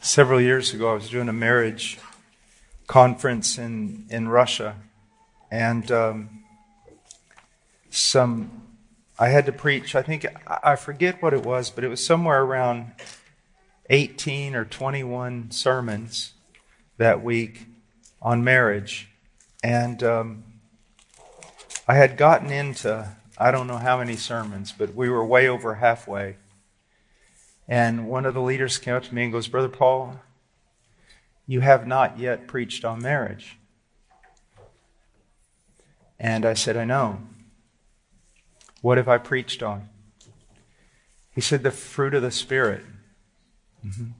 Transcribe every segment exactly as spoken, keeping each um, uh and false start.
Several years ago, I was doing a marriage conference in, in Russia, and um, some I had to preach. I think I forget what it was, but it was somewhere around eighteen or twenty-one sermons that week on marriage, and um, I had gotten into I don't know how many sermons, but we were way over halfway. And one of the leaders came up to me and goes, "Brother Paul, you have not yet preached on marriage." And I said, "I know. What have I preached on?" He said, "The fruit of the Spirit." Mm-hmm.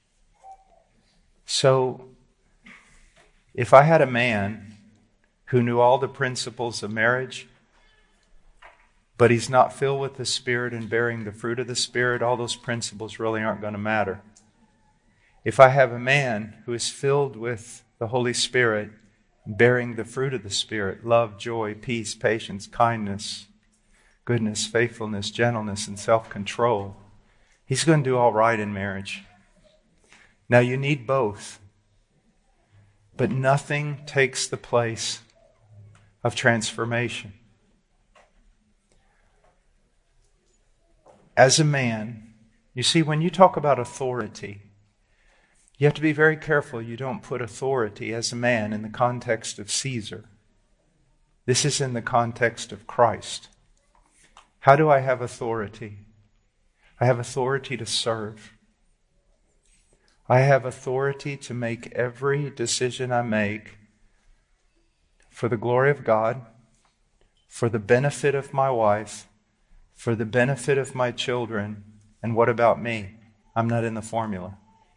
So, if I had a man who knew all the principles of marriage, but he's not filled with the Spirit and bearing the fruit of the Spirit, all those principles really aren't going to matter. If I have a man who is filled with the Holy Spirit, bearing the fruit of the Spirit, love, joy, peace, patience, kindness, goodness, faithfulness, gentleness, and self-control, he's going to do all right in marriage. Now, you need both, but nothing takes the place of transformation. As a man, you see, when you talk about authority, you have to be very careful you don't put authority as a man in the context of Caesar. This is in the context of Christ. How do I have authority? I have authority to serve. I have authority to make every decision I make for the glory of God, for the benefit of my wife, for the benefit of my children. And what about me? I'm not in the formula.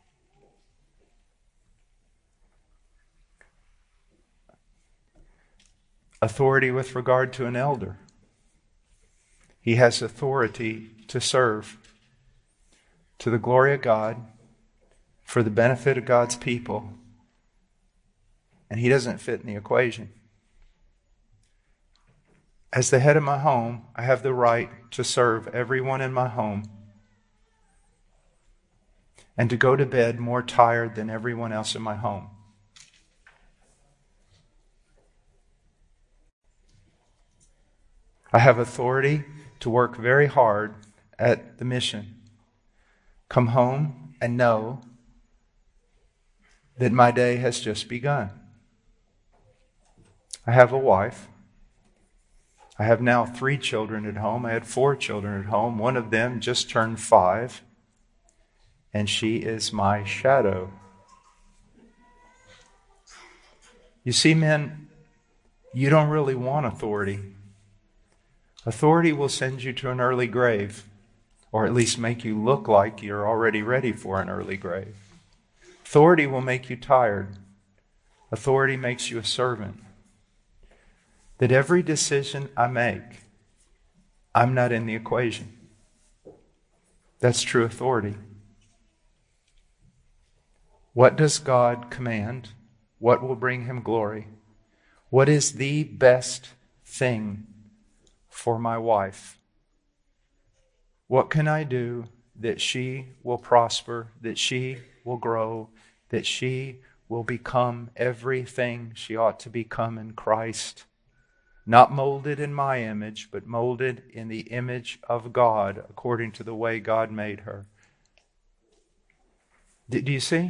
Authority with regard to an elder. He has authority to serve to the glory of God, for the benefit of God's people. And he doesn't fit in the equation. As the head of my home, I have the right to serve everyone in my home and to go to bed more tired than everyone else in my home. I have authority to work very hard at the mission. Come home and know that my day has just begun. I have a wife. I have now three children at home. I had four children at home. One of them just turned five, and she is my shadow. You see, men, you don't really want authority. Authority will send you to an early grave, or at least make you look like you're already ready for an early grave. Authority will make you tired. Authority makes you a servant. That every decision I make, I'm not in the equation. That's true authority. What does God command? What will bring him glory? What is the best thing for my wife? What can I do that she will prosper, that she will grow, that she will become everything she ought to become in Christ? Not molded in my image, but molded in the image of God, according to the way God made her. Do you see?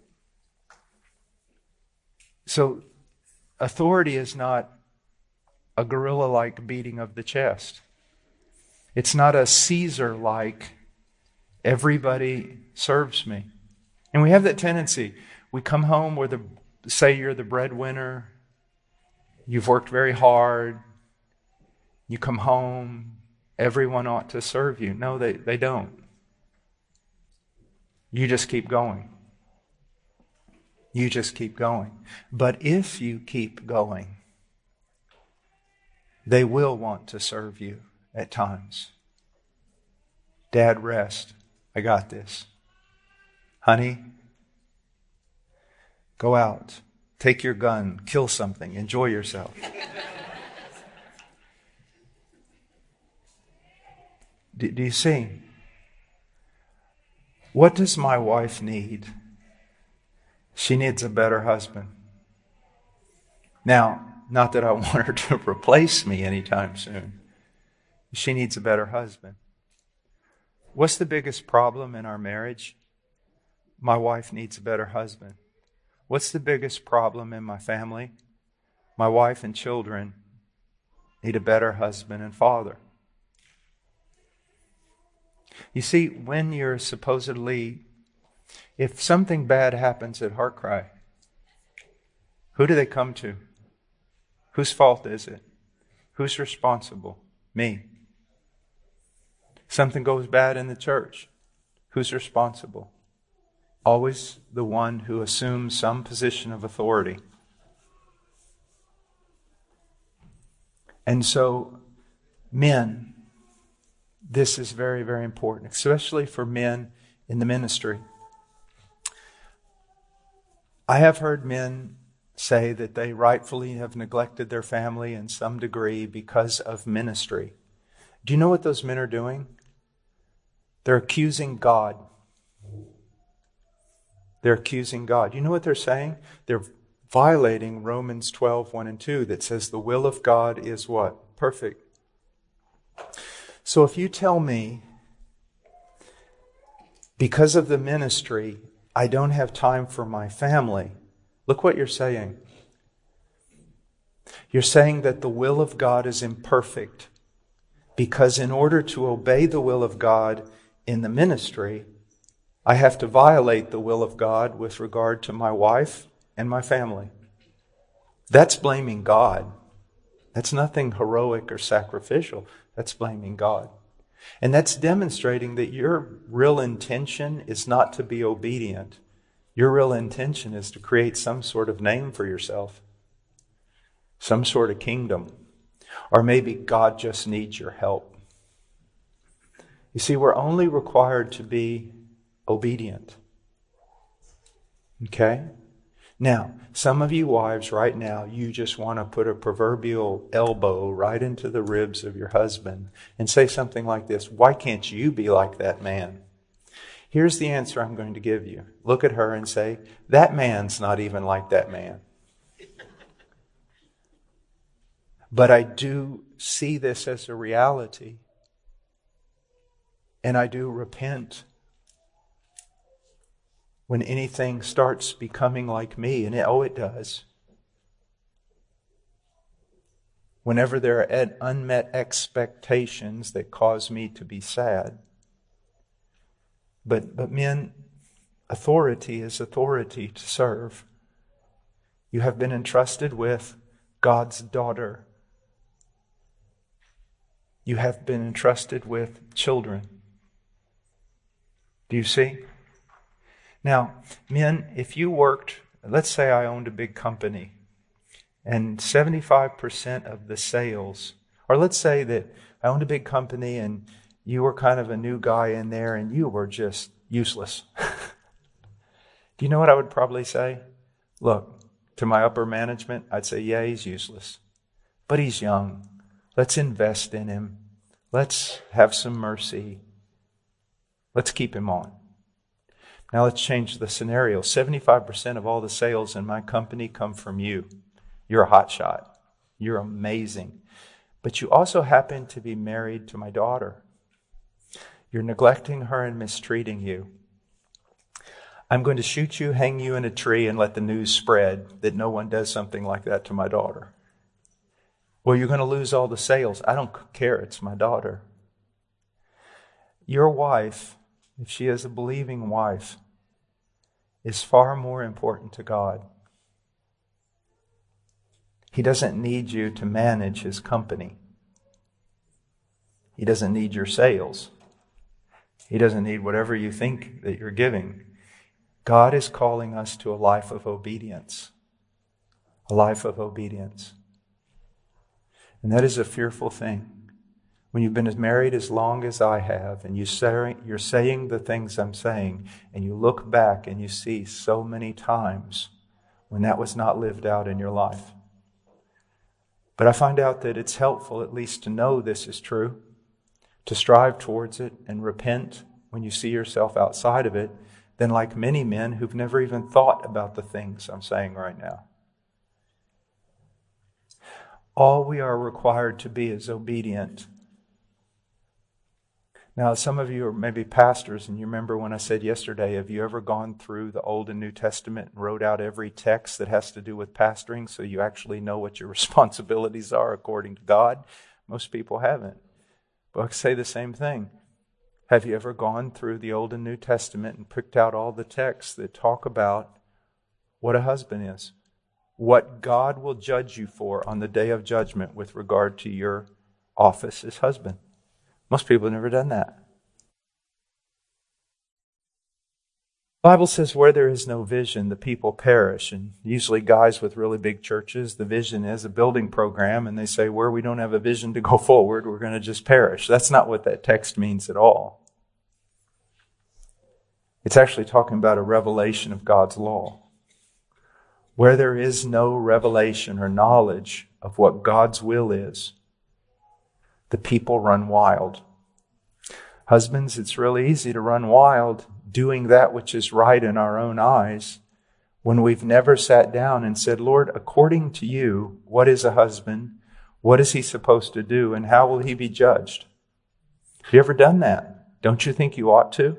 So, authority is not a gorilla-like beating of the chest. It's not a Caesar-like, everybody serves me. And we have that tendency. We come home where the say you're the breadwinner. You've worked very hard. You come home. Everyone ought to serve you. No, they, they don't. You just keep going. You just keep going. But if you keep going, they will want to serve you at times. Dad, rest. I got this. Honey, go out. Take your gun. Kill something. Enjoy yourself. do, do you see? What does my wife need She needs a better husband. Now, not that I want her to replace me anytime soon. She needs a better husband. What's the biggest problem in our marriage? My wife needs a better husband. What's the biggest problem in my family? My wife and children need a better husband and father. You see, when you're supposedly, if something bad happens at HeartCry, who do they come to? Whose fault is it? Who's responsible? Me. Something goes bad in the church. Who's responsible? Always the one who assumes some position of authority. And so, men, this is very, very important, especially for men in the ministry. I have heard men say that they rightfully have neglected their family in some degree because of ministry. Do you know what those men are doing? They're accusing God. They're accusing God. You know what they're saying? They're violating Romans twelve, one and two that says the will of God is what? Perfect. So if you tell me, because of the ministry, I don't have time for my family, look what you're saying. You're saying that the will of God is imperfect because in order to obey the will of God in the ministry, I have to violate the will of God with regard to my wife and my family. That's blaming God. That's nothing heroic or sacrificial. That's blaming God. And that's demonstrating that your real intention is not to be obedient. Your real intention is to create some sort of name for yourself. Some sort of kingdom. Or maybe God just needs your help. You see, we're only required to be obedient. Okay? Now, some of you wives right now, you just want to put a proverbial elbow right into the ribs of your husband and say something like this, why can't you be like that man? Here's the answer I'm going to give you. Look at her and say, that man's not even like that man. But I do see this as a reality. And I do repent when anything starts becoming like me, and it, oh, it does. Whenever there are unmet expectations that cause me to be sad. But, but men, authority is authority to serve. You have been entrusted with God's daughter. You have been entrusted with children. Do you see? Now, men, if you worked, let's say I owned a big company, and seventy-five percent of the sales, or let's say that I owned a big company and you were kind of a new guy in there and you were just useless. Do you know what I would probably say? Look, to my upper management, I'd say, yeah, he's useless, but he's young. Let's invest in him. Let's have some mercy. Let's keep him on. Now let's change the scenario. seventy-five percent of all the sales in my company come from you. You're a hot shot. You're amazing. But you also happen to be married to my daughter. You're neglecting her and mistreating you. I'm going to shoot you, hang you in a tree, and let the news spread that no one does something like that to my daughter. Well, you're going to lose all the sales. I don't care. It's my daughter. Your wife, if she is a believing wife, is far more important to God. He doesn't need you to manage his company. He doesn't need your sales. He doesn't need whatever you think that you're giving. God is calling us to a life of obedience. A life of obedience. And that is a fearful thing. When you've been married as long as I have, and you say, you're saying the things I'm saying, and you look back and you see so many times when that was not lived out in your life. But I find out that it's helpful at least to know this is true, to strive towards it and repent when you see yourself outside of it, than like many men who've never even thought about the things I'm saying right now. All we are required to be is obedient. Now, some of you are maybe pastors, and you remember when I said yesterday, have you ever gone through the Old and New Testament and wrote out every text that has to do with pastoring so you actually know what your responsibilities are according to God? Most people haven't. But I say the same thing. Have you ever gone through the Old and New Testament and picked out all the texts that talk about what a husband is? What God will judge you for on the day of judgment with regard to your office as husband? Most people have never done that. The Bible says where there is no vision, the people perish. And usually guys with really big churches, the vision is a building program, and they say where we don't have a vision to go forward, we're going to just perish. That's not what that text means at all. It's actually talking about a revelation of God's law. Where there is no revelation or knowledge of what God's will is, the people run wild. Husbands, it's really easy to run wild doing that which is right in our own eyes when we've never sat down and said, Lord, according to you, what is a husband? What is he supposed to do? And how will he be judged? Have you ever done that? Don't you think you ought to?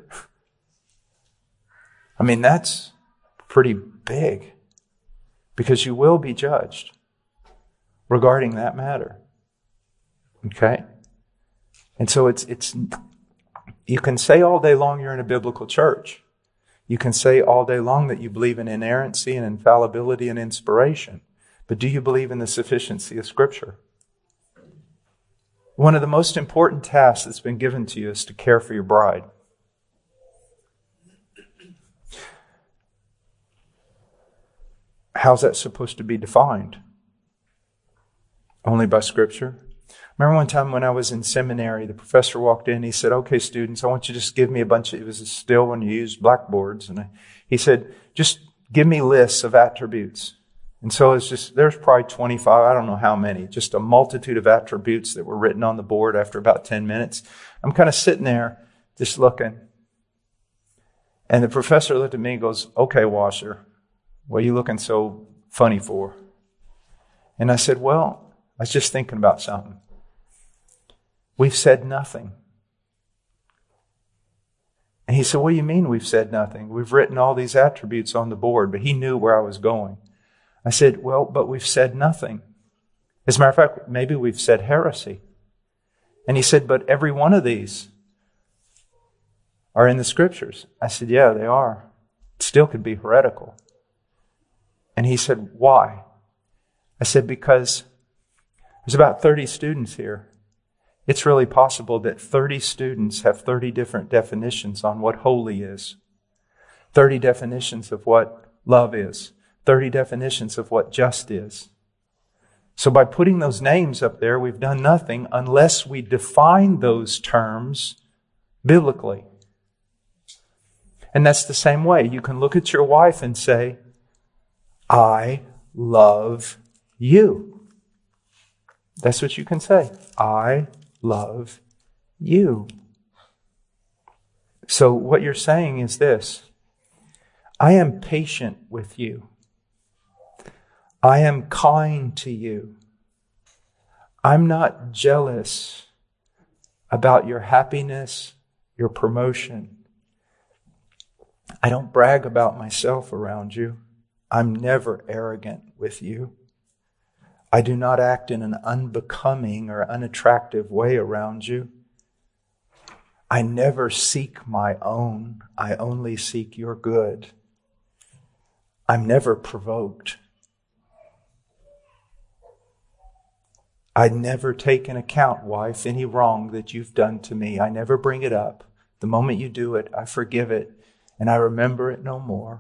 I mean, that's pretty big because you will be judged regarding that matter. Okay? And so it's, it's, you can say all day long you're in a biblical church. You can say all day long that you believe in inerrancy and infallibility and inspiration. But do you believe in the sufficiency of Scripture? One of the most important tasks that's been given to you is to care for your bride. How's that supposed to be defined? Only by Scripture? Remember one time when I was in seminary, the professor walked in, he said, okay, students, I want you to just give me a bunch of, it was still when you used blackboards, and I, he said, just give me lists of attributes. And so it's just, there's probably twenty-five, I don't know how many, just a multitude of attributes that were written on the board after about ten minutes. I'm kind of sitting there, just looking. And the professor looked at me and goes, okay, Washer, what are you looking so funny for? And I said, well, I was just thinking about something. We've said nothing. And he said, what do you mean we've said nothing? We've written all these attributes on the board, but he knew where I was going. I said, well, but we've said nothing. As a matter of fact, maybe we've said heresy. And he said, but every one of these are in the Scriptures. I said, yeah, they are. It still could be heretical. And he said, why? I said, because there's about thirty students here. It's really possible that thirty students have thirty different definitions on what holy is, thirty definitions of what love is, thirty definitions of what just is. So by putting those names up there, we've done nothing unless we define those terms biblically. And that's the same way. You can look at your wife and say, I love you. That's what you can say. I love you. So what you're saying is this: I am patient with you. I am kind to you. I'm not jealous about your happiness, your promotion. I don't brag about myself around you. I'm never arrogant with you. I do not act in an unbecoming or unattractive way around you. I never seek my own. I only seek your good. I'm never provoked. I never take into account, wife, any wrong that you've done to me. I never bring it up. The moment you do it, I forgive it, and I remember it no more.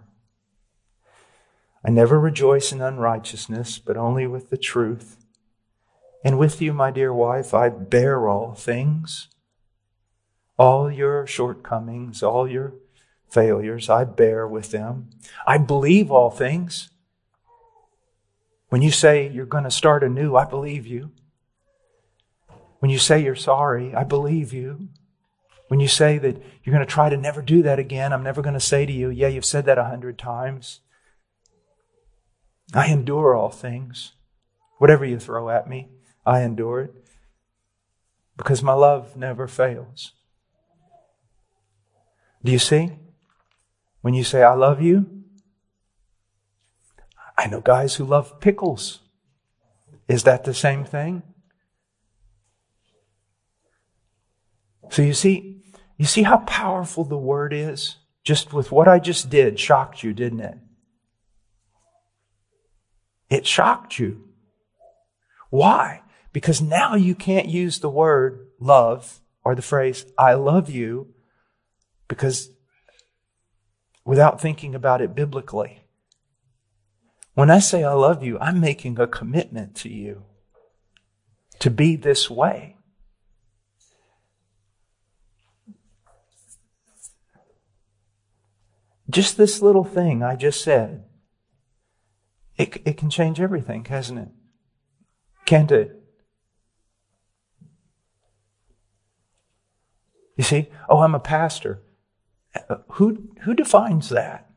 I never rejoice in unrighteousness, but only with the truth. And with you, my dear wife, I bear all things. All your shortcomings, all your failures, I bear with them. I believe all things. When you say you're going to start anew, I believe you. When you say you're sorry, I believe you. When you say that you're going to try to never do that again, I'm never going to say to you, yeah, you've said that a hundred times. I endure all things. Whatever you throw at me, I endure it. Because my love never fails. Do you see? When you say, I love you, I know guys who love pickles. Is that the same thing? So you see, you see how powerful the word is? Just with what I just did, shocked you, didn't it? It shocked you. Why? Because now you can't use the word love or the phrase, I love you, because without thinking about it biblically. When I say I love you, I'm making a commitment to you to be this way. Just this little thing I just said, it, it can change everything, hasn't it? Can't it? You see, oh, I'm a pastor. Who, who defines that?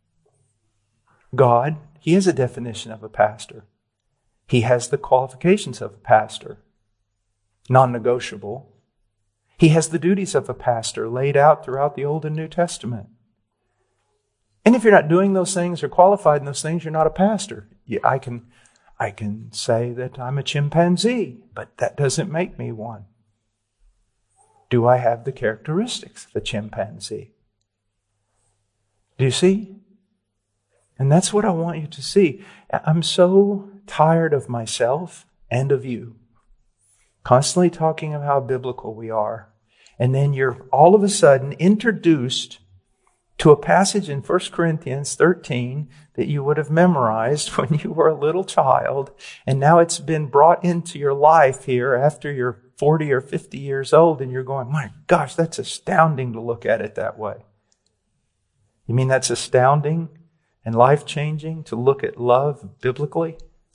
God. He has a definition of a pastor. He has the qualifications of a pastor. Non-negotiable. He has the duties of a pastor laid out throughout the Old and New Testament. And if you're not doing those things or qualified in those things, you're not a pastor. I can, I can say that I'm a chimpanzee, but that doesn't make me one. Do I have the characteristics of a chimpanzee? Do you see? And that's what I want you to see. I'm so tired of myself and of you. Constantly talking of how biblical we are. And then you're all of a sudden introduced to a passage in First Corinthians thirteen that you would have memorized when you were a little child. And now it's been brought into your life here after you're forty or fifty years old. And you're going, my gosh, that's astounding to look at it that way. You mean that's astounding and life-changing to look at love biblically?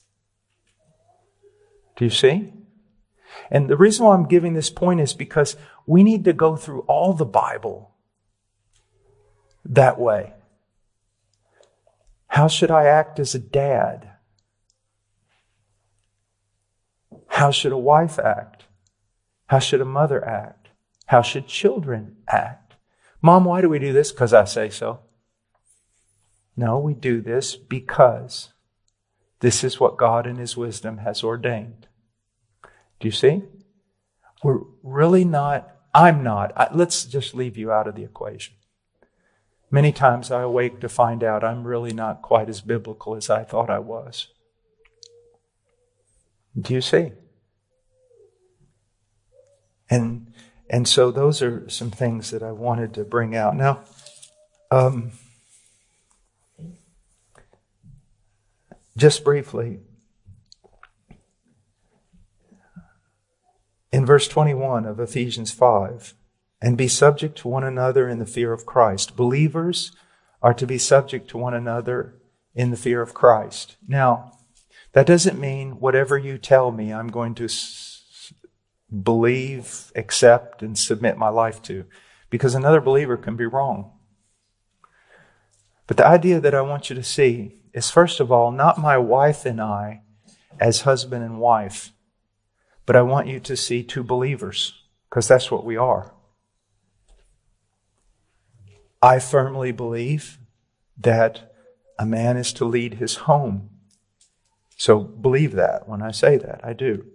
Do you see? And the reason why I'm giving this point is because we need to go through all the Bible that way. How should I act as a dad? How should a wife act? How should a mother act? How should children act? Mom, why do we do this? Because I say so. No, we do this because this is what God in His wisdom has ordained. Do you see? We're really not, I'm not, I, let's just leave you out of the equation. Many times I awake to find out I'm really not quite as biblical as I thought I was. Do you see? And and so those are some things that I wanted to bring out. Now, um, just briefly, in verse twenty-one of Ephesians five, and be subject to one another in the fear of Christ. Believers are to be subject to one another in the fear of Christ. Now, that doesn't mean whatever you tell me I'm going to s- believe, accept, and submit my life to, because another believer can be wrong. But the idea that I want you to see is, first of all, not my wife and I as husband and wife, but I want you to see two believers, because that's what we are. I firmly believe that a man is to lead his home. So believe that when I say that. I do.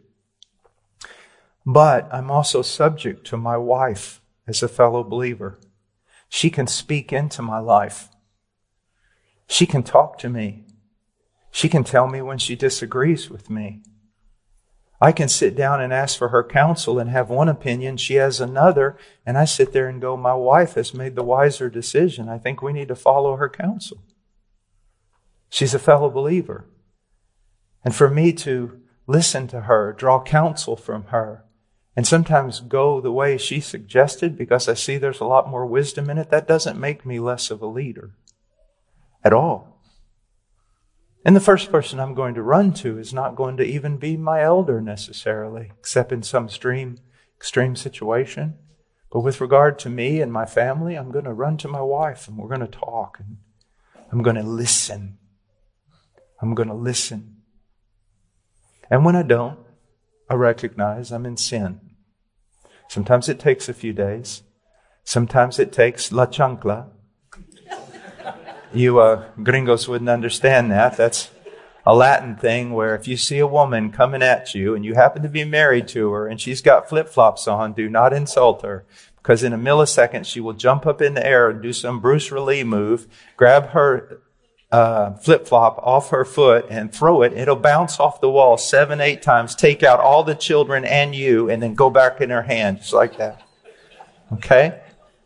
But I'm also subject to my wife as a fellow believer. She can speak into my life. She can talk to me. She can tell me when she disagrees with me. I can sit down and ask for her counsel and have one opinion. She has another. And I sit there and go, my wife has made the wiser decision. I think we need to follow her counsel. She's a fellow believer. And for me to listen to her, draw counsel from her, and sometimes go the way she suggested because I see there's a lot more wisdom in it, that doesn't make me less of a leader at all. And the first person I'm going to run to is not going to even be my elder necessarily, except in some extreme, extreme situation. But with regard to me and my family, I'm going to run to my wife and we're going to talk. And I'm going to listen. I'm going to listen. And when I don't, I recognize I'm in sin. Sometimes it takes a few days. Sometimes it takes la chancla. You uh, gringos wouldn't understand that. That's a Latin thing where if you see a woman coming at you and you happen to be married to her and she's got flip-flops on, do not insult her. Because in a millisecond, she will jump up in the air and do some Bruce Lee move, grab her uh, flip-flop off her foot and throw it. It'll bounce off the wall seven, eight times, take out all the children and you, and then go back in her hand, just like that. Okay?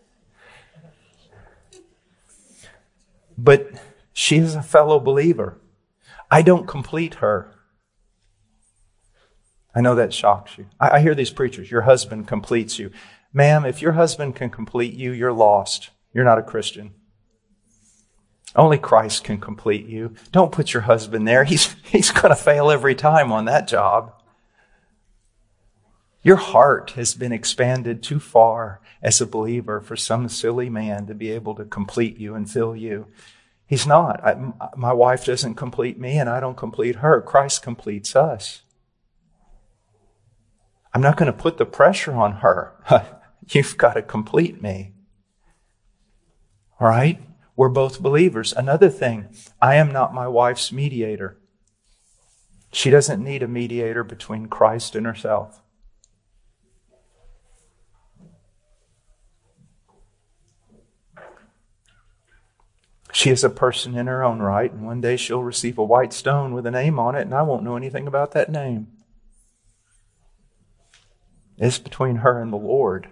But she is a fellow believer. I don't complete her. I know that shocks you. I, I hear these preachers, your husband completes you. Ma'am, if your husband can complete you, you're lost. You're not a Christian. Only Christ can complete you. Don't put your husband there. He's, he's going to fail every time on that job. Your heart has been expanded too far as a believer for some silly man to be able to complete you and fill you. He's not. I, my wife doesn't complete me and I don't complete her. Christ completes us. I'm not going to put the pressure on her. You've got to complete me. All right? We're both believers. Another thing, I am not my wife's mediator. She doesn't need a mediator between Christ and herself. She is a person in her own right, and one day she'll receive a white stone with a name on it, and I won't know anything about that name. It's between her and the Lord.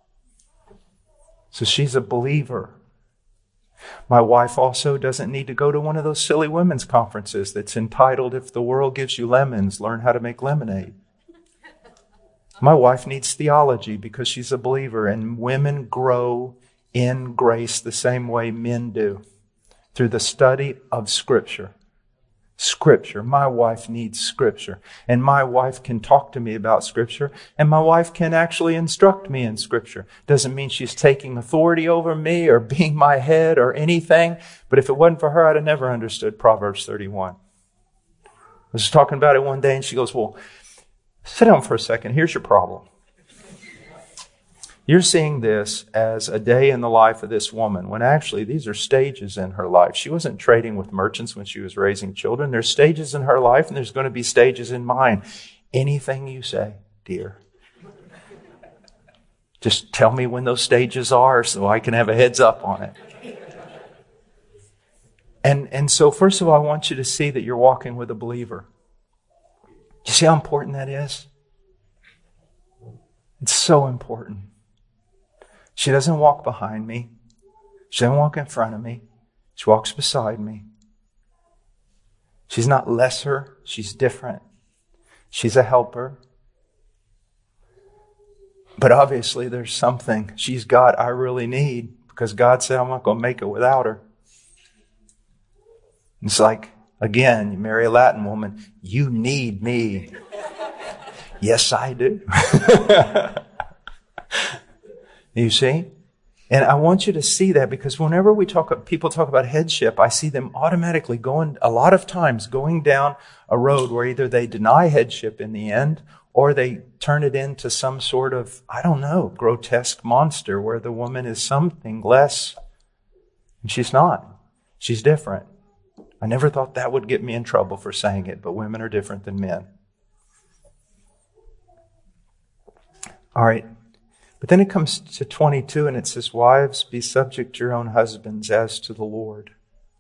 So she's a believer. My wife also doesn't need to go to one of those silly women's conferences that's entitled, If the World Gives You Lemons, Learn How to Make Lemonade. My wife needs theology because she's a believer, and women grow in grace the same way men do, through the study of Scripture. Scripture. My wife needs Scripture. And my wife can talk to me about Scripture. And my wife can actually instruct me in Scripture. Doesn't mean she's taking authority over me or being my head or anything. But if it wasn't for her, I'd have never understood Proverbs thirty-one. I was talking about it one day and she goes, well, sit down for a second. Here's your problem. You're seeing this as a day in the life of this woman, when actually these are stages in her life. She wasn't trading with merchants when she was raising children. There's stages in her life, and there's going to be stages in mine. Anything you say, dear. Just tell me when those stages are so I can have a heads up on it. And, and so first of all, I want you to see that you're walking with a believer. Do you see how important that is? It's so important. She doesn't walk behind me. She doesn't walk in front of me. She walks beside me. She's not lesser. She's different. She's a helper. But obviously there's something she's got I really need, because God said I'm not going to make it without her. It's like, again, you marry a Latin woman, you need me. Yes, I do. You see? And I want you to see that, because whenever we talk, people talk about headship, I see them automatically going, a lot of times going down a road where either they deny headship in the end, or they turn it into some sort of, I don't know, grotesque monster where the woman is something less. And she's not. She's different. I never thought that would get me in trouble for saying it, but women are different than men. All right. But then it comes to twenty-two and it says, wives, be subject to your own husbands as to the Lord.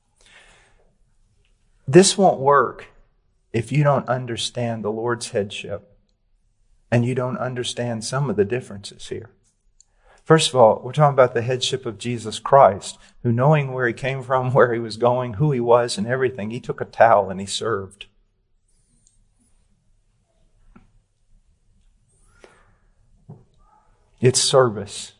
This won't work if you don't understand the Lord's headship and you don't understand some of the differences here. First of all, we're talking about the headship of Jesus Christ, who, knowing where he came from, where he was going, who he was, and everything, he took a towel and he served. It's service.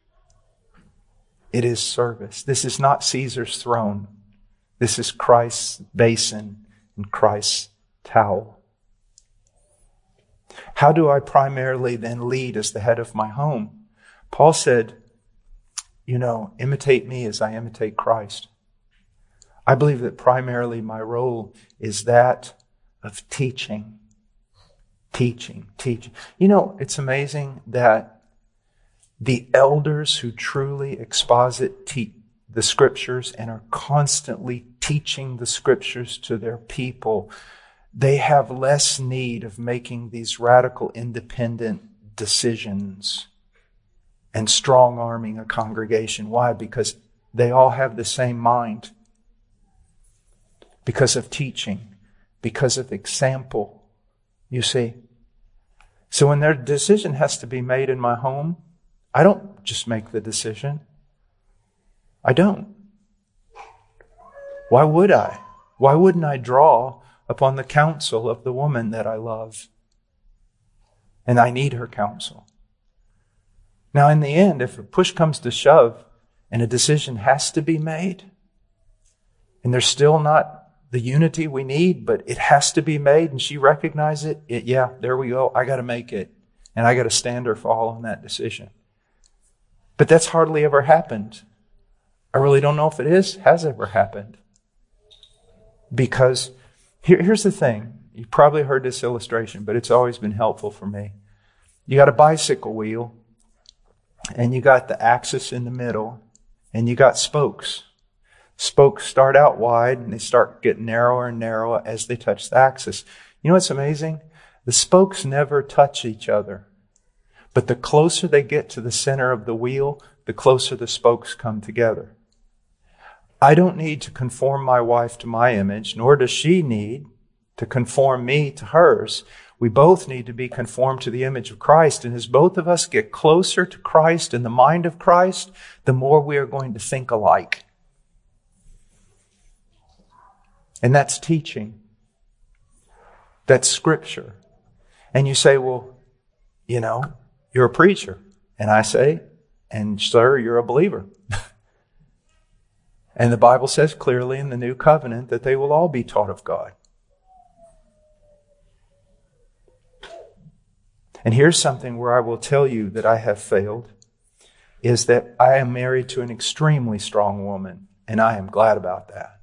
It is service. This is not Caesar's throne. This is Christ's basin and Christ's towel. How do I primarily then lead as the head of my home? Paul said, you know, imitate me as I imitate Christ. I believe that primarily my role is that of teaching. Teaching, teaching. You know, it's amazing that the elders who truly exposit te- the Scriptures and are constantly teaching the Scriptures to their people, they have less need of making these radical independent decisions and strong-arming a congregation. Why? Because they all have the same mind. Because of teaching. Because of example. You see? So when their decision has to be made in my home, I don't just make the decision. I don't. Why would I? Why wouldn't I draw upon the counsel of the woman that I love? And I need her counsel. Now, in the end, if a push comes to shove and a decision has to be made, and there's still not the unity we need, but it has to be made, and she recognizes it, it yeah, there we go. I got to make it. And I got to stand or fall on that decision. But that's hardly ever happened. I really don't know if it is, has ever happened. Because here, here's the thing. You've probably heard this illustration, but it's always been helpful for me. You got a bicycle wheel, and you got the axis in the middle, and you got spokes. Spokes start out wide, and they start getting narrower and narrower as they touch the axis. You know what's amazing? The spokes never touch each other. But the closer they get to the center of the wheel, the closer the spokes come together. I don't need to conform my wife to my image, nor does she need to conform me to hers. We both need to be conformed to the image of Christ. And as both of us get closer to Christ and the mind of Christ, the more we are going to think alike. And that's teaching. That's Scripture. And you say, well, you know, you're a preacher. And I say, and sir, you're a believer. And the Bible says clearly in the New Covenant that they will all be taught of God. And here's something where I will tell you that I have failed, is that I am married to an extremely strong woman, and I am glad about that.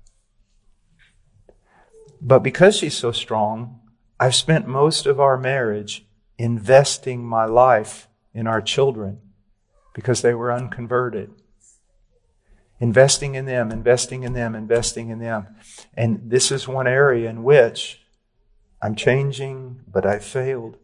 But because she's so strong, I've spent most of our marriage investing my life in our children because they were unconverted. Investing in them, investing in them, investing in them. And this is one area in which I'm changing, but I failed.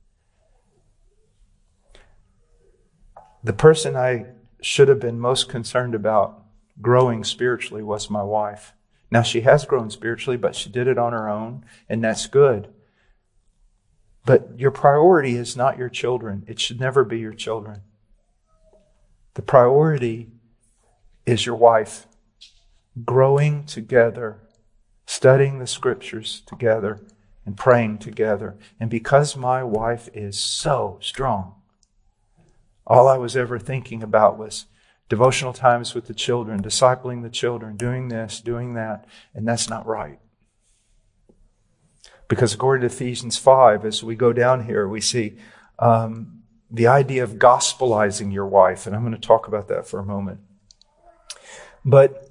The person I should have been most concerned about growing spiritually was my wife. Now, she has grown spiritually, but she did it on her own, and that's good. But your priority is not your children. It should never be your children. The priority is your wife. Growing together, studying the Scriptures together, and praying together. And because my wife is so strong, all I was ever thinking about was devotional times with the children, discipling the children, doing this, doing that, and that's not right. Because according to Ephesians five, as we go down here, we see um, the idea of gospelizing your wife, and I'm going to talk about that for a moment. But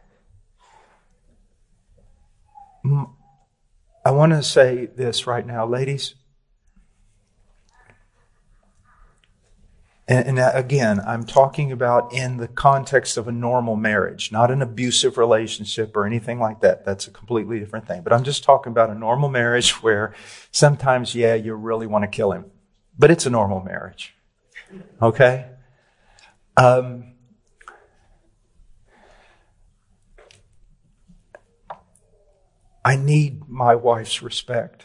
I want to say this right now, ladies. And, and again, I'm talking about in the context of a normal marriage, not an abusive relationship or anything like that. That's a completely different thing. But I'm just talking about a normal marriage where sometimes, yeah, you really want to kill him. But it's a normal marriage. Okay? Um, I need my wife's respect.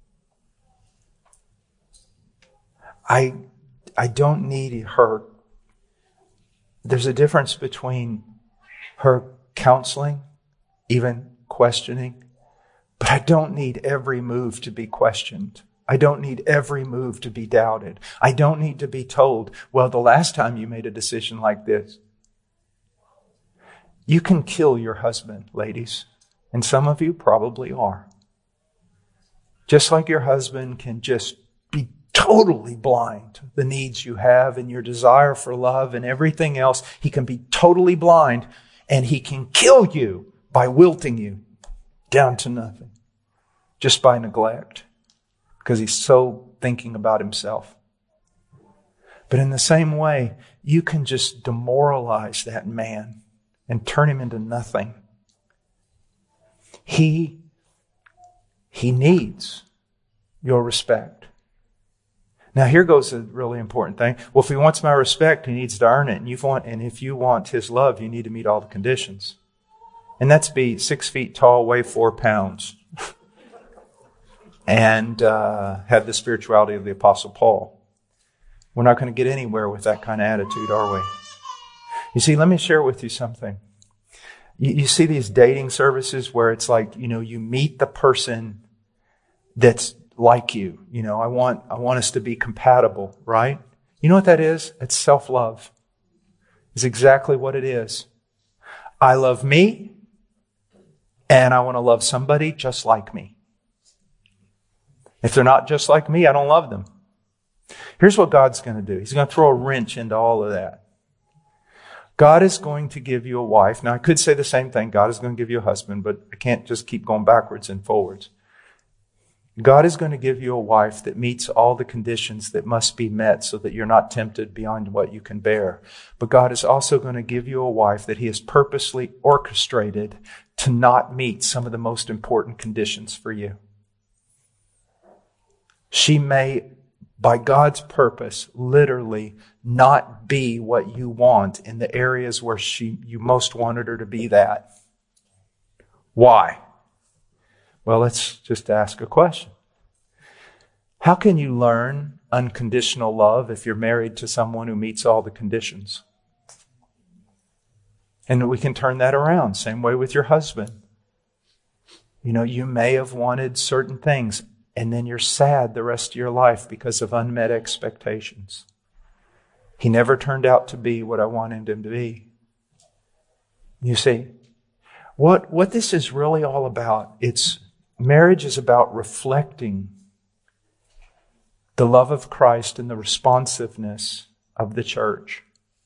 I I don't need her. There's a difference between her counseling, even questioning, but I don't need every move to be questioned. I don't need every move to be doubted. I don't need to be told, well, the last time you made a decision like this. You can kill your husband, ladies, and some of you probably are. Just like your husband can just be totally blind to the needs you have and your desire for love and everything else. He can be totally blind, and he can kill you by wilting you down to nothing just by neglect, because he's so thinking about himself. But in the same way, you can just demoralize that man and turn him into nothing. He, he needs your respect. Now here goes a really important thing. Well, if he wants my respect, he needs to earn it. And you want, and if you want his love, you need to meet all the conditions. And that's be six feet tall, weigh four pounds, and uh, have the spirituality of the Apostle Paul. We're not going to get anywhere with that kind of attitude, are we? You see, let me share with you something. You, you see these dating services where it's like, you know, you meet the person that's like you. You know, I want, I want us to be compatible, right? You know what that is? It's self-love. It's exactly what it is. I love me, and I want to love somebody just like me. If they're not just like me, I don't love them. Here's what God's going to do. He's going to throw a wrench into all of that. God is going to give you a wife. Now, I could say the same thing. God is going to give you a husband, but I can't just keep going backwards and forwards. God is going to give you a wife that meets all the conditions that must be met so that you're not tempted beyond what you can bear. But God is also going to give you a wife that He has purposely orchestrated to not meet some of the most important conditions for you. She may, by God's purpose, literally not be what you want in the areas where she you most wanted her to be that. Why? Well, let's just ask a question. How can you learn unconditional love if you're married to someone who meets all the conditions? And we can turn that around. Same way with your husband. You know, you may have wanted certain things, and then you're sad the rest of your life because of unmet expectations. He never turned out to be what I wanted him to be. You see, what, what this is really all about, it's marriage is about reflecting the love of Christ and the responsiveness of the church.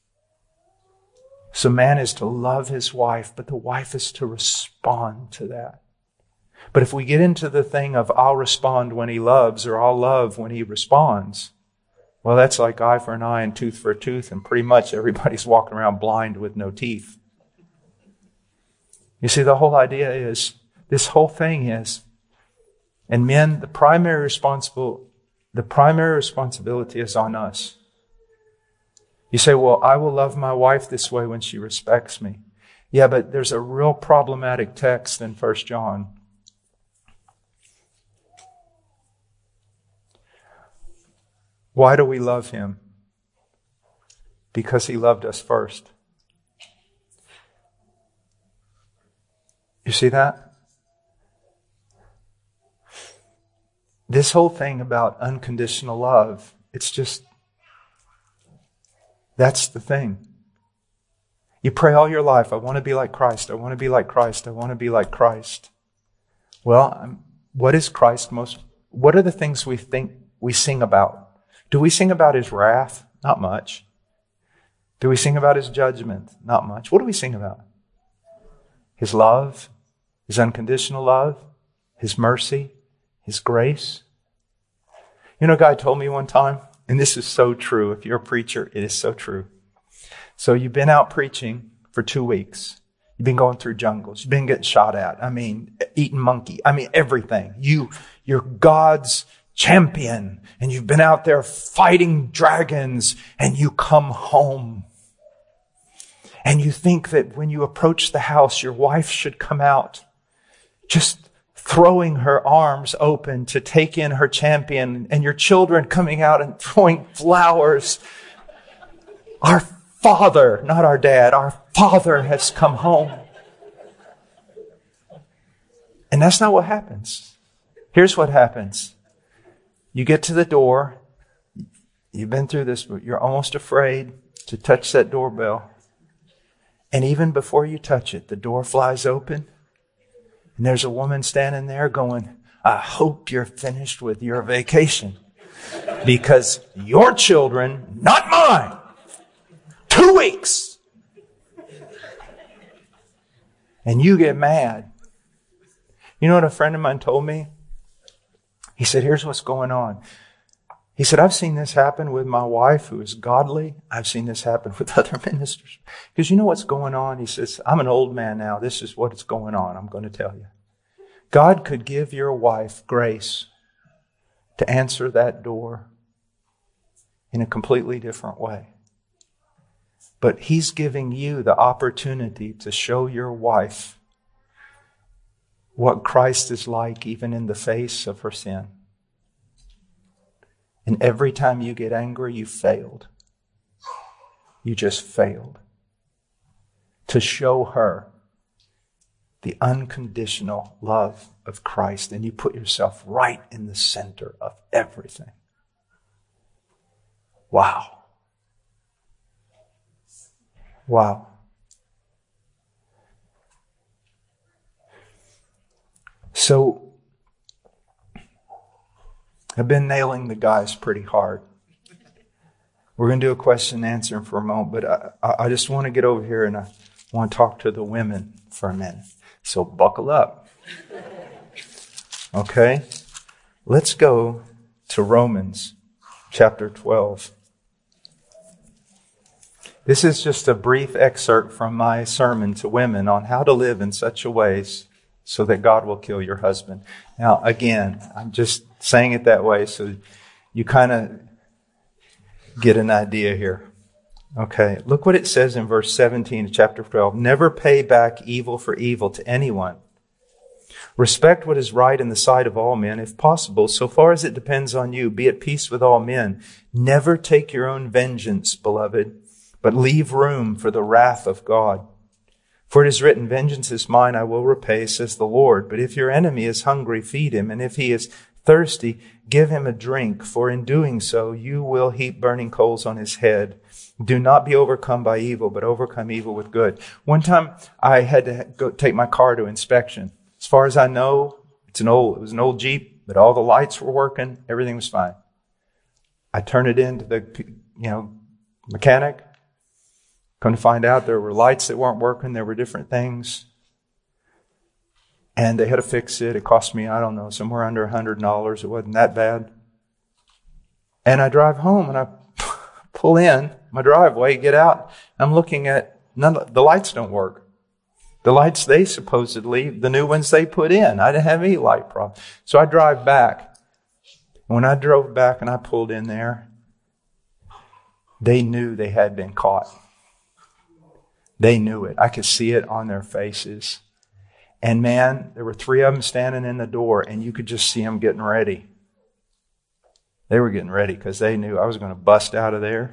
So man is to love his wife, but the wife is to respond to that. But if we get into the thing of I'll respond when he loves or I'll love when he responds, well, that's like eye for an eye and tooth for a tooth, and pretty much everybody's walking around blind with no teeth. You see, the whole idea is, this whole thing is, and men, the primary responsible, the primary responsibility is on us. You say, well, I will love my wife this way when she respects me. Yeah, but there's a real problematic text in First John. Why do we love him? Because he loved us first. You see that? This whole thing about unconditional love, it's just, that's the thing. You pray all your life, I want to be like Christ, I want to be like Christ, I want to be like Christ. Well, what is Christ most, what are the things we think we sing about? Do we sing about his wrath? Not much. Do we sing about his judgment? Not much. What do we sing about? His love, his unconditional love, his mercy, his grace. You know, a guy told me one time, and this is so true. If you're a preacher, it is so true. So you've been out preaching for two weeks. You've been going through jungles. You've been getting shot at. I mean, eating monkey. I mean, everything. You, you're God's champion, and you've been out there fighting dragons, and you come home. And you think that when you approach the house, your wife should come out just throwing her arms open to take in her champion, and your children coming out and throwing flowers. Our Father, not our dad, our Father has come home. And that's not what happens. Here's what happens. You get to the door. You've been through this, but you're almost afraid to touch that doorbell. And even before you touch it, the door flies open. And there's a woman standing there going, I hope you're finished with your vacation. Because your children, not mine. Two weeks. And you get mad. You know what a friend of mine told me? He said, here's what's going on. He said, I've seen this happen with my wife who is godly. I've seen this happen with other ministers. Because you know what's going on? He says, I'm an old man now. This is what's going on. I'm going to tell you. God could give your wife grace to answer that door in a completely different way. But He's giving you the opportunity to show your wife what Christ is like even in the face of her sin. And every time you get angry, you failed. You just failed. To show her the unconditional love of Christ. And you put yourself right in the center of everything. Wow. Wow. So, I've been nailing the guys pretty hard. We're going to do a question and answer for a moment, but I, I just want to get over here and I want to talk to the women for a minute. So buckle up. Okay? Let's go to Romans chapter twelve. This is just a brief excerpt from my sermon to women on how to live in such a way so that God will kill your husband. Now, again, I'm just saying it that way so you kind of get an idea here. Okay, look what it says in verse seventeen of chapter twelve. Never pay back evil for evil to anyone. Respect what is right in the sight of all men, if possible, so far as it depends on you. Be at peace with all men. Never take your own vengeance, beloved, but leave room for the wrath of God. For it is written, vengeance is mine, I will repay, says the Lord. But if your enemy is hungry, feed him. And if he is thirsty, give him a drink. For in doing so, you will heap burning coals on his head. Do not be overcome by evil, but overcome evil with good. One time, I had to go take my car to inspection. As far as I know, it's an old, it was an old Jeep, but all the lights were working. Everything was fine. I turned it in to the, you know, mechanic. Come to find out there were lights that weren't working. There were different things. And they had to fix it. It cost me, I don't know, somewhere under one hundred dollars. It wasn't that bad. And I drive home and I pull in my driveway, get out. I'm looking at, none of, the lights don't work. The lights they supposedly, the new ones they put in. I didn't have any light problem. So I drive back. When I drove back and I pulled in there, they knew they had been caught. They knew it. I could see it on their faces. And man, there were three of them standing in the door and you could just see them getting ready. They were getting ready because they knew I was going to bust out of there.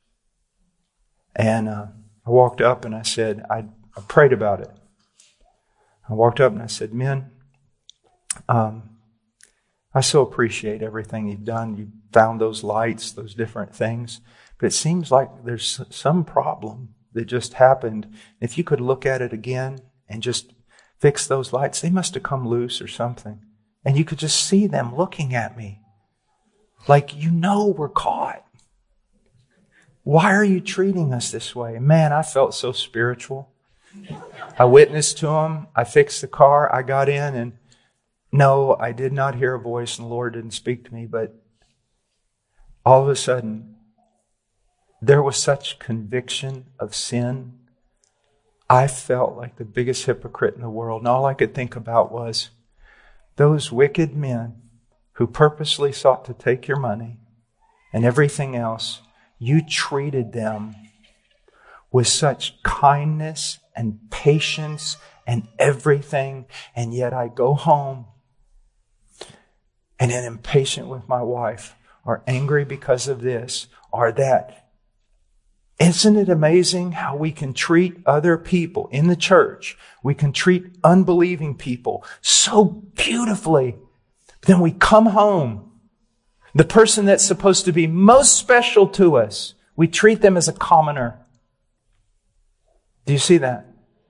And uh, I walked up and I said, I, I prayed about it. I walked up and I said, men, um, I so appreciate everything you've done. You found those lights, those different things. But it seems like there's some problem that just happened. If you could look at it again and just fix those lights, they must have come loose or something. And you could just see them looking at me. Like, you know we're caught. Why are you treating us this way? Man, I felt so spiritual. I witnessed to them. I fixed the car. I got in and no, I did not hear a voice and the Lord didn't speak to me. But all of a sudden, there was such conviction of sin. I felt like the biggest hypocrite in the world. And all I could think about was those wicked men who purposely sought to take your money and everything else. You treated them with such kindness and patience and everything. And yet I go home and am impatient with my wife or angry because of this or that. Isn't it amazing how we can treat other people in the church? We can treat unbelieving people so beautifully. But then we come home. The person that's supposed to be most special to us, we treat them as a commoner. Do you see that?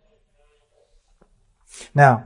Now,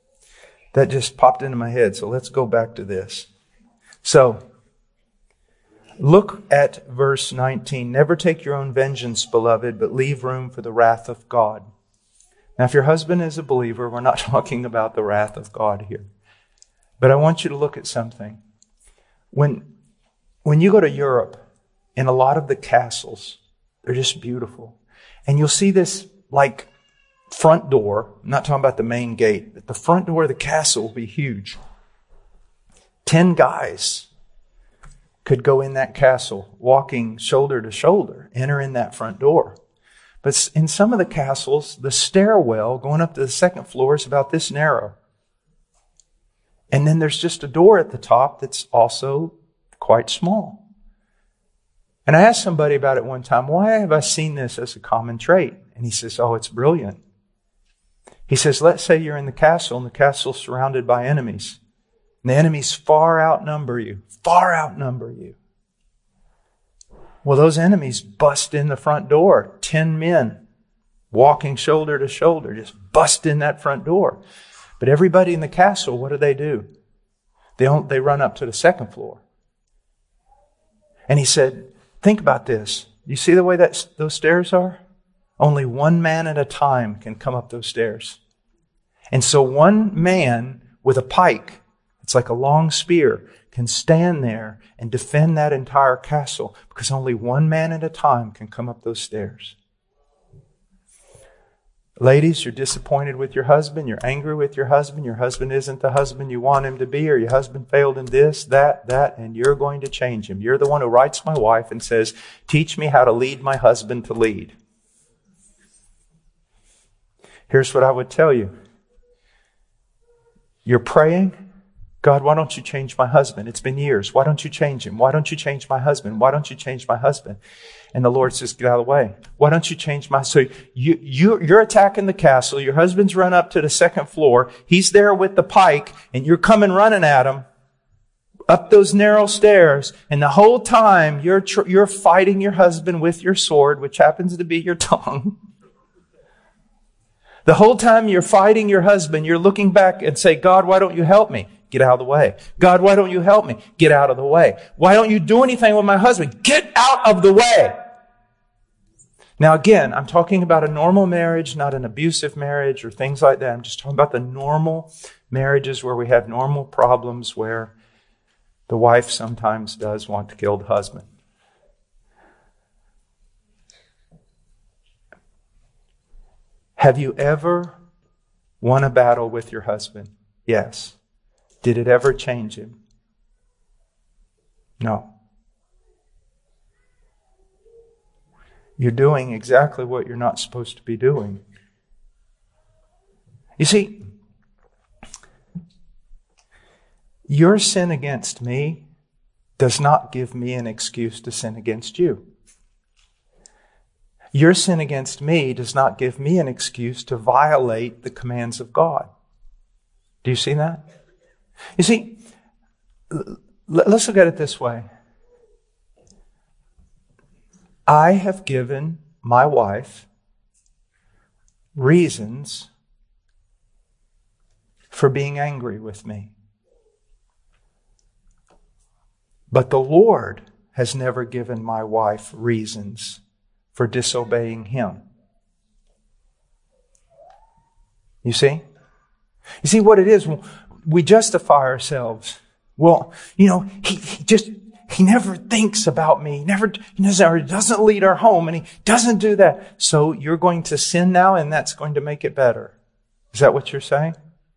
that just popped into my head, so let's go back to this. So, Look at verse nineteen. Never take your own vengeance, beloved, but leave room for the wrath of God. Now, if your husband is a believer, we're not talking about the wrath of God here. But I want you to look at something. When, when you go to Europe, in a lot of the castles, they're just beautiful. And you'll see this, like, front door. I'm not talking about the main gate, but the front door of the castle will be huge. Ten guys could go in that castle, walking shoulder to shoulder, enter in that front door. But in some of the castles, the stairwell going up to the second floor is about this narrow. And then there's just a door at the top that's also quite small. And I asked somebody about it one time, why have I seen this as a common trait? And he says, oh, it's brilliant. He says, let's say you're in the castle and the castle's surrounded by enemies. And the enemies far outnumber you, far outnumber you. Well, those enemies bust in the front door. Ten men walking shoulder to shoulder, just bust in that front door. But everybody in the castle, what do they do? They don't, they run up to the second floor. And he said, think about this. You see the way that those stairs are? Only one man at a time can come up those stairs. And so one man with a pike, it's like a long spear, can stand there and defend that entire castle because only one man at a time can come up those stairs. Ladies, you're disappointed with your husband. You're angry with your husband. Your husband isn't the husband you want him to be, or your husband failed in this, that, that, and you're going to change him. You're the one who writes my wife and says, teach me how to lead my husband to lead. Here's what I would tell you. You're praying, God, why don't you change my husband? It's been years. Why don't you change him? Why don't you change my husband? Why don't you change my husband? And the Lord says, get out of the way. Why don't you change my... So you, you, you're attacking the castle. Your husband's run up to the second floor. He's there with the pike, and you're coming running at him up those narrow stairs. And the whole time, you're, tr- you're fighting your husband with your sword, which happens to be your tongue. The whole time you're fighting your husband, you're looking back and say, God, why don't you help me? Get out of the way. God, why don't you help me? Get out of the way. Why don't you do anything with my husband? Get out of the way. Now again, I'm talking about a normal marriage, not an abusive marriage or things like that. I'm just talking about the normal marriages where we have normal problems where the wife sometimes does want to kill the husband. Have you ever won a battle with your husband? Yes. Did it ever change him? No. You're doing exactly what you're not supposed to be doing. You see, your sin against me does not give me an excuse to sin against you. Your sin against me does not give me an excuse to violate the commands of God. Do you see that? You see, let's look at it this way. I have given my wife reasons for being angry with me. But the Lord has never given my wife reasons for disobeying Him. You see? You see what it is? We justify ourselves. Well, you know, he, he just, he never thinks about me. He never, he doesn't, he doesn't lead our home, and he doesn't do that. So you're going to sin now, and that's going to make it better. Is that what you're saying?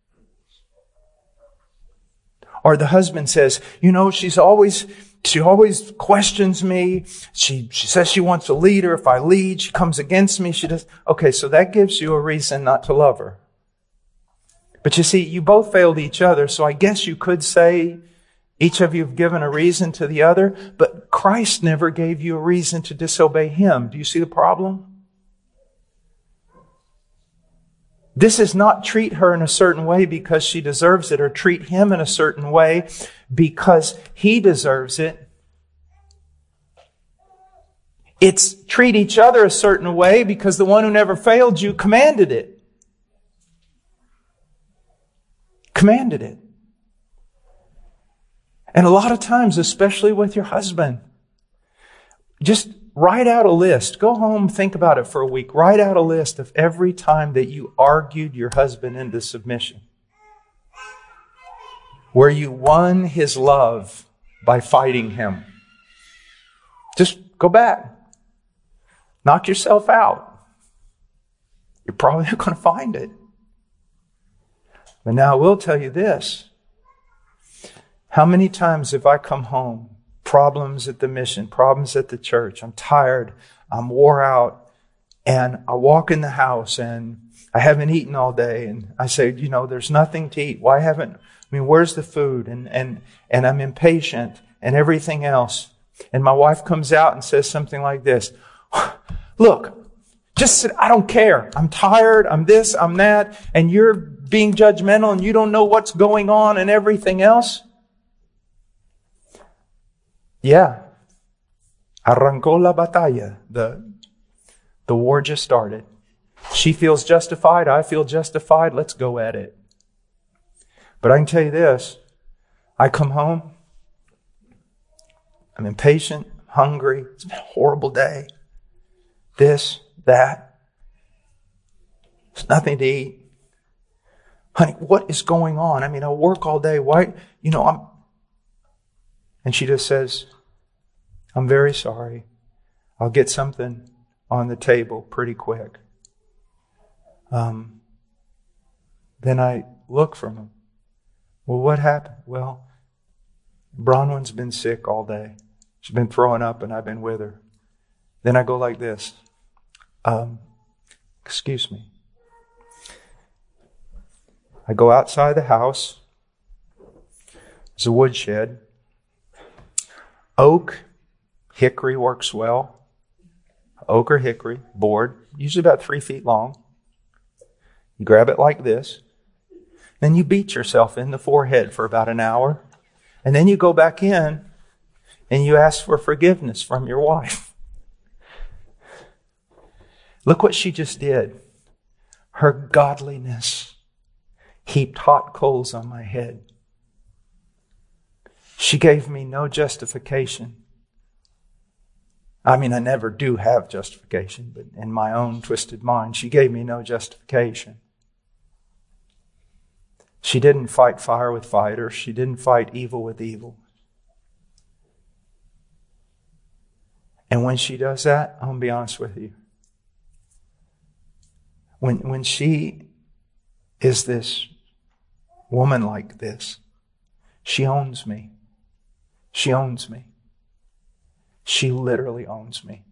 Or the husband says, you know, she's always, she always questions me. She, she says she wants to lead her. If I lead, she comes against me. She does. Okay, so that gives you a reason not to love her. But you see, you both failed each other, so I guess you could say each of you have given a reason to the other, but Christ never gave you a reason to disobey Him. Do you see the problem? This is not treat her in a certain way because she deserves it, or treat him in a certain way because he deserves it. It's treat each other a certain way because the one who never failed you commanded it. Commanded it. And a lot of times, especially with your husband, Just write out a list. Go home, think about it for a week. Write out a list of every time that you argued your husband into submission, where you won his love by fighting him. Just go back. Knock yourself out. You're probably not going to find it. But now I will tell you this. How many times have I come home, problems at the mission, problems at the church, I'm tired, I'm wore out, and I walk in the house and I haven't eaten all day, and I say, you know, there's nothing to eat. Why haven't, I mean, where's the food? And, and, and I'm impatient and everything else. And my wife comes out and says something like this. Look, just sit, I don't care. I'm tired. I'm this, I'm that. And you're being judgmental and you don't know what's going on and everything else. Yeah. Arrancó la batalla. The, the war just started. She feels justified. I feel justified. Let's go at it. But I can tell you this. I come home. I'm impatient, hungry. It's been a horrible day. This, that. There's nothing to eat. Honey, what is going on? I mean, I work all day. Why? You know, I'm... And she just says, I'm very sorry. I'll get something on the table pretty quick. Um, then I look for him. Well, what happened? Well, Bronwyn's been sick all day. She's been throwing up and I've been with her. Then I go like this. Um, excuse me. I go outside the house. There's a woodshed. Oak, hickory works well. Oak or hickory, board, usually about three feet long. You grab it like this. Then you beat yourself in the forehead for about an hour. And then you go back in and you ask for forgiveness from your wife. Look what she just did. Her godliness heaped hot coals on my head. She gave me no justification. I mean, I never do have justification, but in my own twisted mind, she gave me no justification. She didn't fight fire with fire. She didn't fight evil with evil. And when she does that, I'm going to be honest with you. When, when she is this woman like this, she owns me. She owns me. She literally owns me.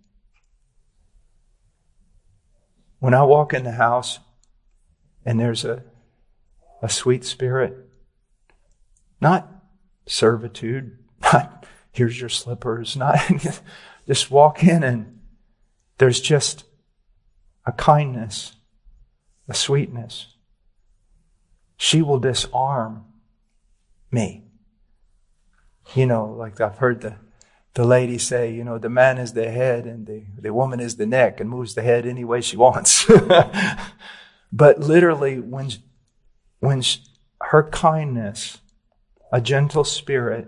When I walk in the house and there's a, a sweet spirit, not servitude, not here's your slippers, not just walk in and there's just a kindness, a sweetness. She will disarm me. You know, like I've heard the, the lady say, you know, the man is the head and the, the woman is the neck and moves the head any way she wants. But literally, when, when she, her kindness, a gentle spirit,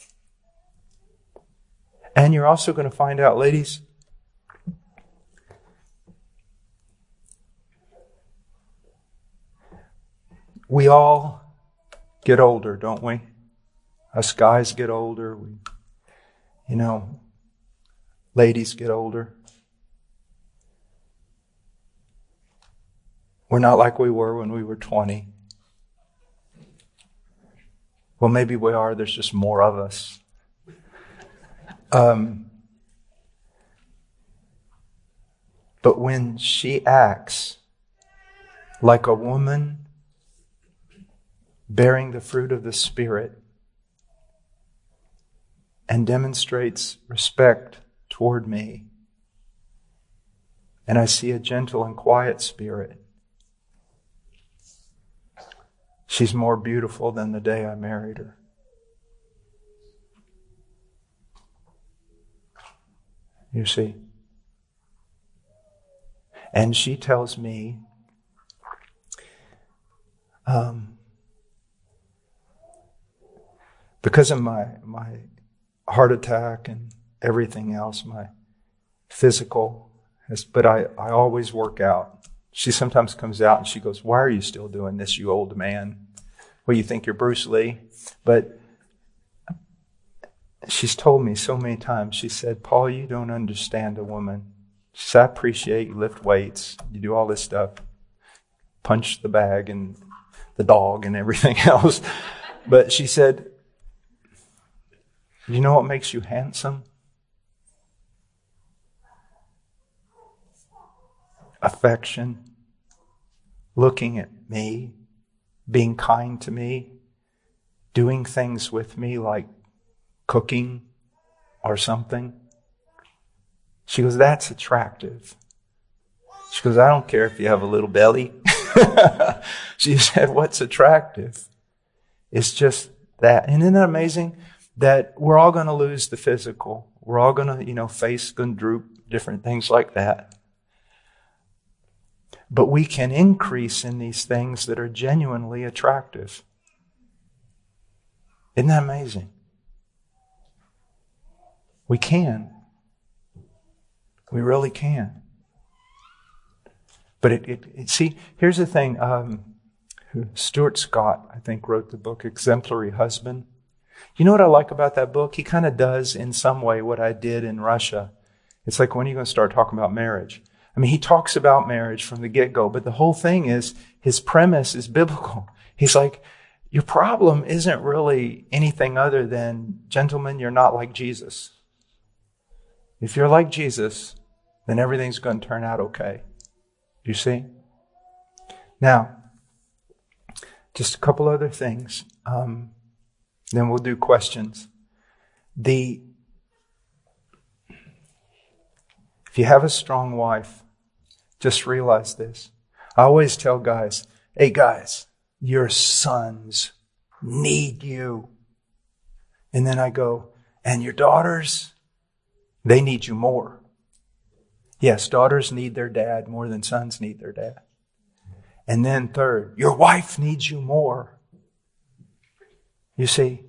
and you're also going to find out, ladies, we all get older, don't we? Us guys get older. We, you know, ladies get older. We're not like we were when we were twenty. Well, maybe we are. There's just more of us. Um, but when she acts like a woman bearing the fruit of the Spirit, and demonstrates respect toward me, and I see a gentle and quiet spirit, she's more beautiful than the day I married her. You see? And she tells me, um, because of my my heart attack and everything else, my physical, but I, I always work out. She sometimes comes out and she goes, why are you still doing this, you old man? Well, you think you're Bruce Lee? But she's told me so many times, she said, Paul, you don't understand a woman. She said, I appreciate you lift weights, you do all this stuff, punch the bag and the dog and everything else. But she said, you know what makes you handsome? Affection, looking at me, being kind to me, doing things with me like cooking or something. She goes, that's attractive. She goes, I don't care if you have a little belly. She said, what's attractive? It's just that. And isn't that amazing that we're all going to lose the physical. We're all going to, you know, face going to droop, different things like that. But we can increase in these things that are genuinely attractive. Isn't that amazing? We can. We really can. But it, it, it see, here's the thing. Um, Stuart Scott, I think, wrote the book Exemplary Husband. You know what I like about that book? He kind of does in some way what I did in Russia. It's like, when are you going to start talking about marriage? I mean, he talks about marriage from the get-go, but the whole thing is, his premise is biblical. He's like, your problem isn't really anything other than, gentlemen, you're not like Jesus. If you're like Jesus, then everything's going to turn out okay. You see? Now, just a couple other things. Um, then we'll do questions. The If you have a strong wife, just realize this. I always tell guys, hey guys, your sons need you. And then I go, and your daughters, they need you more. Yes, daughters need their dad more than sons need their dad. And then third, your wife needs you more. You see,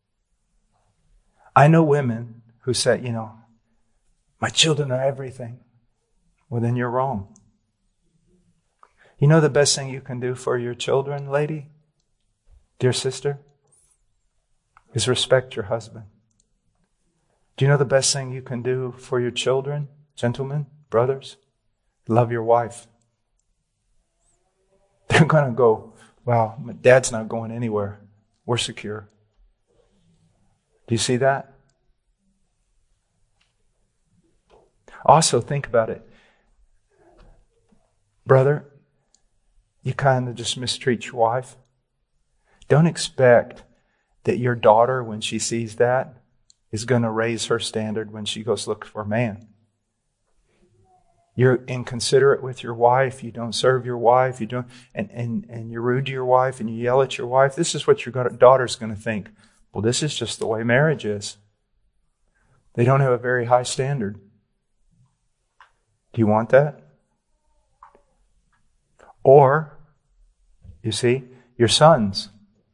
I know women who say, you know, my children are everything. Well, then you're wrong. You know the best thing you can do for your children, lady, dear sister, is respect your husband. Do you know the best thing you can do for your children, gentlemen, brothers? Love your wife. They're going to go, wow, my dad's not going anywhere. We're secure. Do you see that? Also, think about it. Brother, you kind of just mistreat your wife. Don't expect that your daughter, when she sees that, is going to raise her standard when she goes look for a man. You're inconsiderate with your wife. You don't serve your wife. You don't, and, and, and you're rude to your wife and you yell at your wife. This is what your daughter's going to think. Well, this is just the way marriage is. They don't have a very high standard. Do you want that? Or, you see, your sons,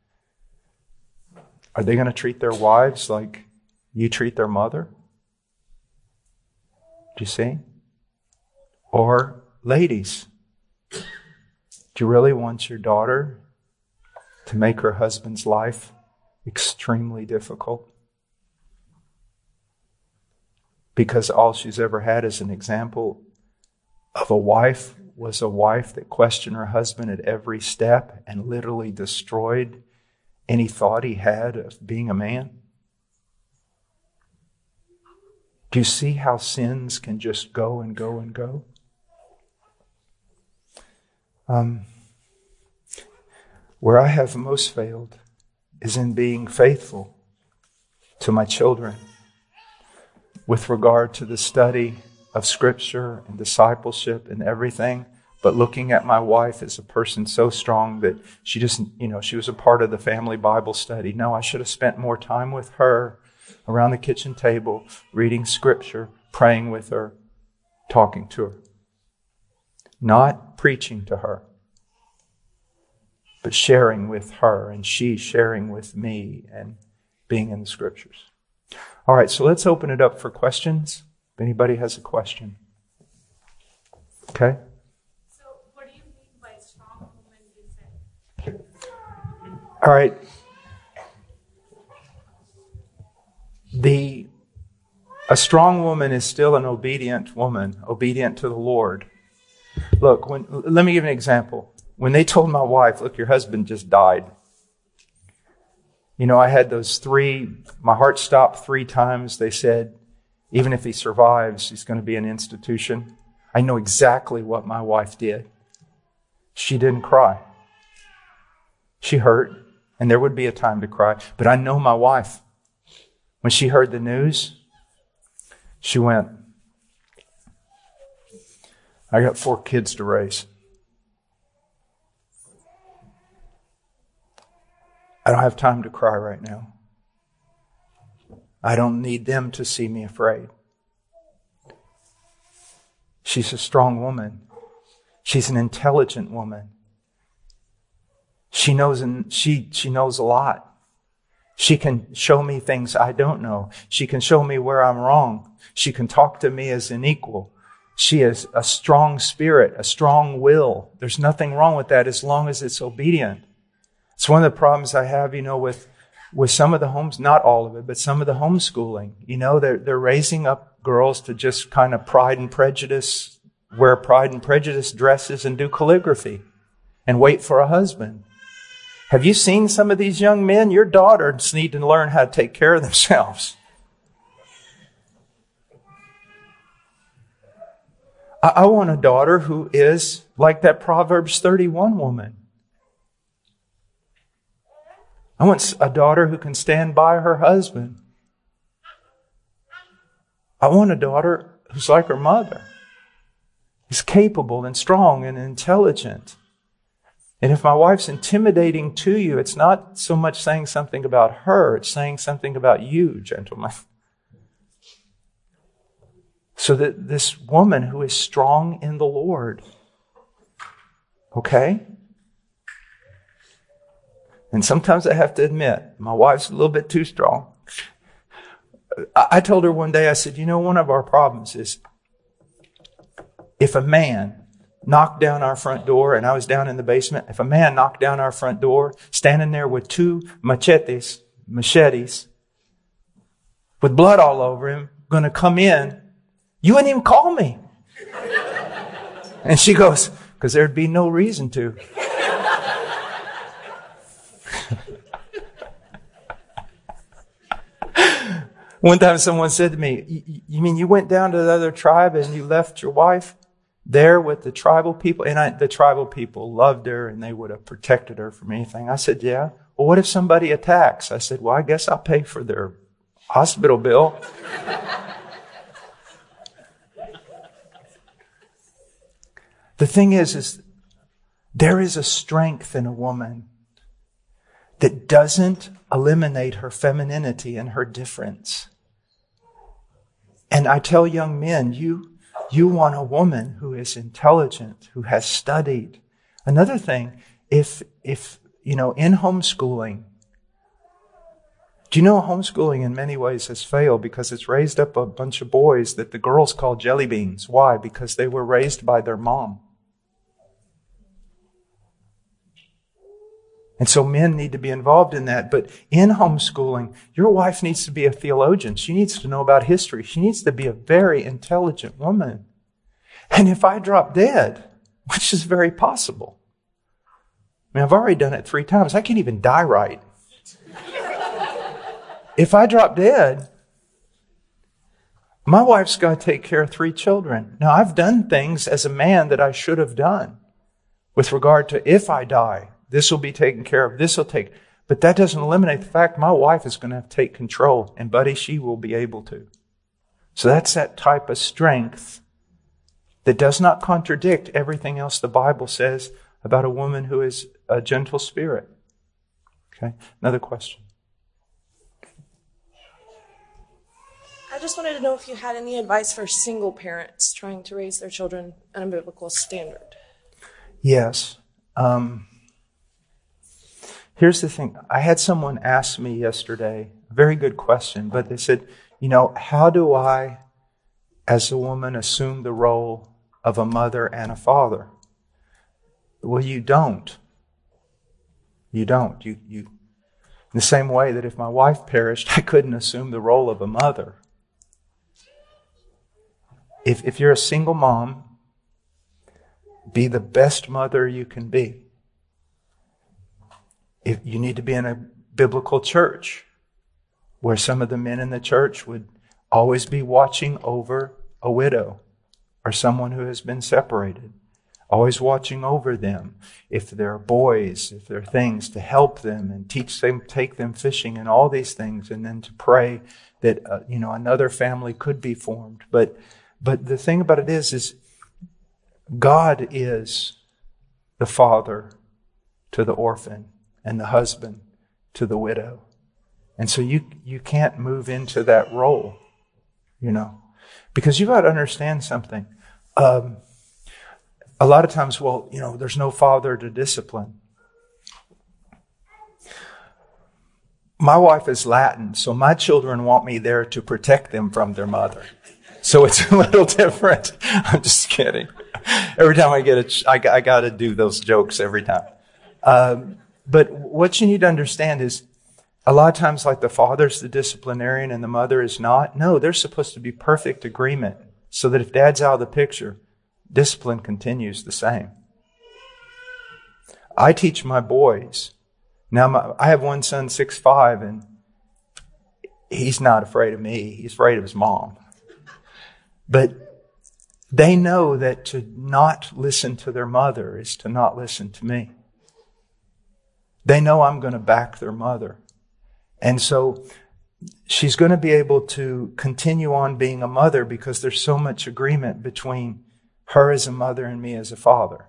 are they going to treat their wives like you treat their mother? Do you see? Or, ladies, do you really want your daughter to make her husband's life extremely difficult? Because all she's ever had as an example of a wife was a wife that questioned her husband at every step and literally destroyed any thought he had of being a man. Do you see how sins can just go and go and go? Um, where I have most failed is in being faithful to my children with regard to the study of Scripture and discipleship and everything, but looking at my wife as a person so strong that she just, you know, she was a part of the family Bible study. No, I should have spent more time with her around the kitchen table, reading Scripture, praying with her, talking to her. Not preaching to her, but sharing with her and she sharing with me and being in the Scriptures. All right, so let's open it up for questions. If anybody has a question. Okay? So what do you mean by strong woman, you said? All right. The a strong woman is still an obedient woman, obedient to the Lord. Look, when, let me give you an example. When they told my wife, look, your husband just died. You know, I had those three, my heart stopped three times. They said, even if he survives, he's going to be in an institution. I know exactly what my wife did. She didn't cry. She hurt, and there would be a time to cry. But I know my wife. When she heard the news, she went, I got four kids to raise. I don't have time to cry right now. I don't need them to see me afraid. She's a strong woman. She's an intelligent woman. She knows and she she knows a lot. She can show me things I don't know. She can show me where I'm wrong. She can talk to me as an equal. She has a strong spirit, a strong will. There's nothing wrong with that as long as it's obedient. It's one of the problems I have, you know, with, with some of the homes, not all of it, but some of the homeschooling. You know, they're, they're raising up girls to just kind of Pride and Prejudice, wear Pride and Prejudice dresses and do calligraphy and wait for a husband. Have you seen some of these young men? Your daughters need to learn how to take care of themselves. I, I want a daughter who is like that Proverbs thirty-one woman. I want a daughter who can stand by her husband. I want a daughter who's like her mother. Who's capable and strong and intelligent. And if my wife's intimidating to you, it's not so much saying something about her, it's saying something about you, gentlemen. So that this woman who is strong in the Lord, okay? And sometimes I have to admit, my wife's a little bit too strong. I told her one day, I said, you know, one of our problems is if a man knocked down our front door, and I was down in the basement, if a man knocked down our front door, standing there with two machetes, machetes, with blood all over him, going to come in, you wouldn't even call me. And she goes, because there'd be no reason to. One time someone said to me, you mean you went down to the other tribe and you left your wife there with the tribal people? And I, the tribal people loved her and they would have protected her from anything. I said, yeah. Well, what if somebody attacks? I said, well, I guess I'll pay for their hospital bill. The thing is, is there is a strength in a woman that doesn't eliminate her femininity and her difference. And I tell young men, you, you want a woman who is intelligent, who has studied. Another thing, if, if, you know, in homeschooling, do you know homeschooling in many ways has failed because it's raised up a bunch of boys that the girls call jelly beans. Why? Because they were raised by their mom. And so men need to be involved in that. But in homeschooling, your wife needs to be a theologian. She needs to know about history. She needs to be a very intelligent woman. And if I drop dead, which is very possible. I mean, I've already done it three times. I can't even die right. If I drop dead, my wife's got to take care of three children. Now, I've done things as a man that I should have done with regard to if I die. This will be taken care of. This will take. But that doesn't eliminate the fact my wife is going to have to take control. And buddy, she will be able to. So that's that type of strength that does not contradict everything else the Bible says about a woman who is a gentle spirit. Okay, another question. I just wanted to know if you had any advice for single parents trying to raise their children in a biblical standard. Yes. Um, Here's the thing. I had someone ask me yesterday, a very good question, but they said, you know, how do I as a woman, assume the role of a mother and a father? Well, you don't. You don't. You, you, in the same way that if my wife perished, I couldn't assume the role of a mother. If, if you're a single mom, be the best mother you can be. If you need to be in a biblical church where some of the men in the church would always be watching over a widow or someone who has been separated. Always watching over them. If there are boys, if there are things, to help them and teach them, take them fishing and all these things, and then to pray that uh, you know another family could be formed. But but the thing about it is, is God is the father to the orphan and the husband to the widow. And so you you can't move into that role, you know, because you got to understand something. Um, a lot of times, well, you know, there's no father to discipline. My wife is Latin, so my children want me there to protect them from their mother. So it's a little different. I'm just kidding. Every time I get a, ch- I, I got to do those jokes every time. Um, but what you need to understand is, a lot of times, like the father's the disciplinarian and the mother is not. No, they're supposed to be perfect agreement, so that if dad's out of the picture, discipline continues the same. I teach my boys. Now, my, I have one son, six five, and he's not afraid of me. He's afraid of his mom. But they know that to not listen to their mother is to not listen to me. They know I'm going to back their mother. And so she's going to be able to continue on being a mother because there's so much agreement between her as a mother and me as a father.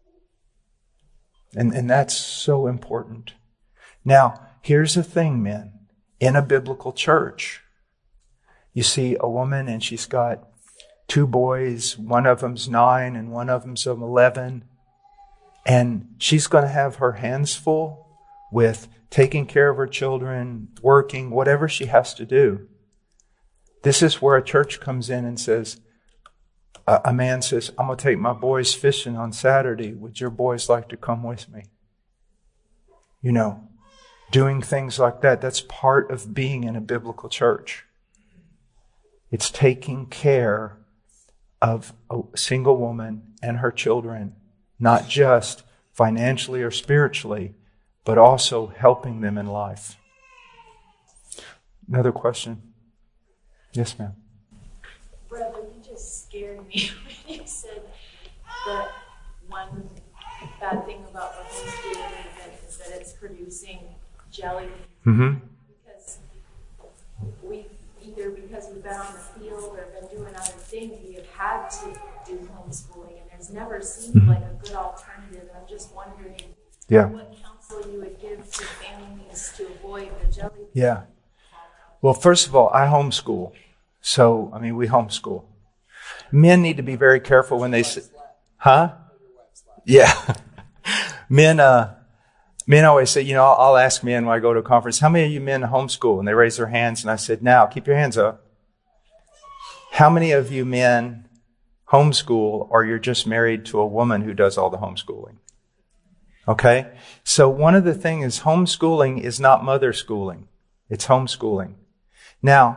And, and that's so important. Now, here's the thing, men. In a biblical church, you see a woman and she's got two boys. One of them's nine and one of them's eleven. And she's going to have her hands full with taking care of her children, working, whatever she has to do. This is where a church comes in and says, a, a man says, I'm going to take my boys fishing on Saturday. Would your boys like to come with me? You know, doing things like that. That's part of being in a biblical church. It's taking care of a single woman and her children, not just financially or spiritually, but also helping them in life. Another question? Yes, ma'am. Brother, you just scared me when you said that one bad thing about the homeschooling movement is that it's producing jelly. Mm-hmm. Because we, either because we've been on the field or been doing other things, we have had to do homeschooling, and there's never seemed mm-hmm. like a good alternative. I'm just wondering yeah. what counsel you would give to families to avoid the jelly. Yeah. Well, first of all, I homeschool. So, I mean, we homeschool. Men need to be very careful when they say, huh? Yeah. men, uh, men always say, you know, I'll, I'll ask men when I go to a conference, how many of you men homeschool? And they raise their hands. And I said, now, keep your hands up. How many of you men homeschool, or you're just married to a woman who does all the homeschooling? Okay? So one of the things is homeschooling is not mother schooling. It's homeschooling. Now,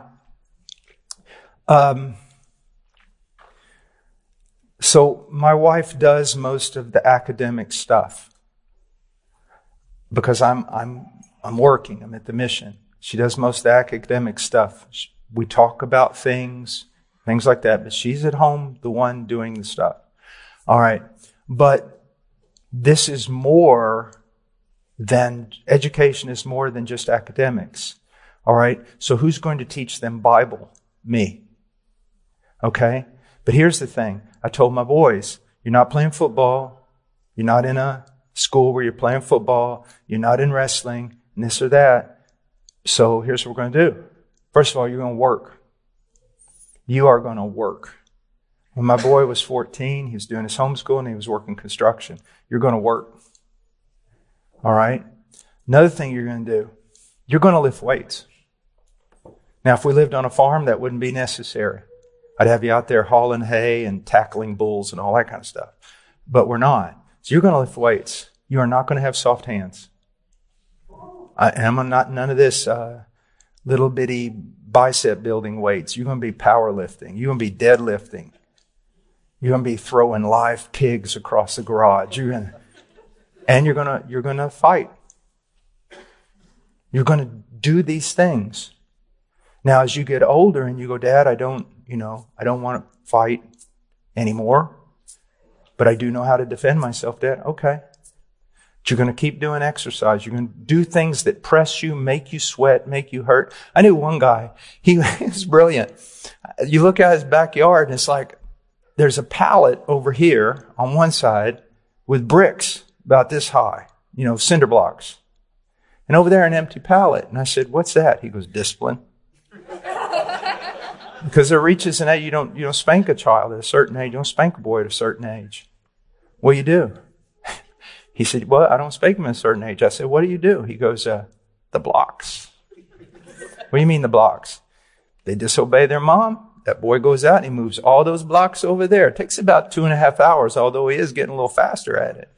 um, so my wife does most of the academic stuff because I'm, I'm, I'm working. I'm at the mission. She does most of the academic stuff. We talk about things, things like that, but she's at home, the one doing the stuff. All right. But this is more than, education is more than just academics. All right. So who's going to teach them Bible? Me. Okay. But here's the thing. I told my boys, you're not playing football. You're not in a school where you're playing football. You're not in wrestling and this or that. So here's what we're going to do. First of all, you're going to work. You are going to work. When my boy was fourteen, he was doing his homeschool and he was working construction. You're going to work. All right. Another thing you're going to do, you're going to lift weights. Now, if we lived on a farm, that wouldn't be necessary. I'd have you out there hauling hay and tackling bulls and all that kind of stuff. But we're not. So you're going to lift weights. You are not going to have soft hands. I am not none of this uh, little bitty bicep building weights. You're going to be powerlifting. You're going to be deadlifting. You're going to be throwing live pigs across the garage. You're going to, and you're going to you're going to fight. You're going to do these things. Now, as you get older and you go, Dad, I don't, you know, I don't want to fight anymore, but I do know how to defend myself, Dad. Okay. But you're going to keep doing exercise. You're going to do things that press you, make you sweat, make you hurt. I knew one guy. He was brilliant. You look at his backyard and it's like there's a pallet over here on one side with bricks about this high, you know, cinder blocks. And over there, an empty pallet. And I said, what's that? He goes, discipline. Because there reaches an age, you don't, you don't spank a child at a certain age. You don't spank a boy at a certain age. What do you do? He said, well, I don't spank him at a certain age. I said, what do you do? He goes, uh, the blocks. What do you mean the blocks? They disobey their mom. That boy goes out and he moves all those blocks over there. It takes about two and a half hours, although he is getting a little faster at it.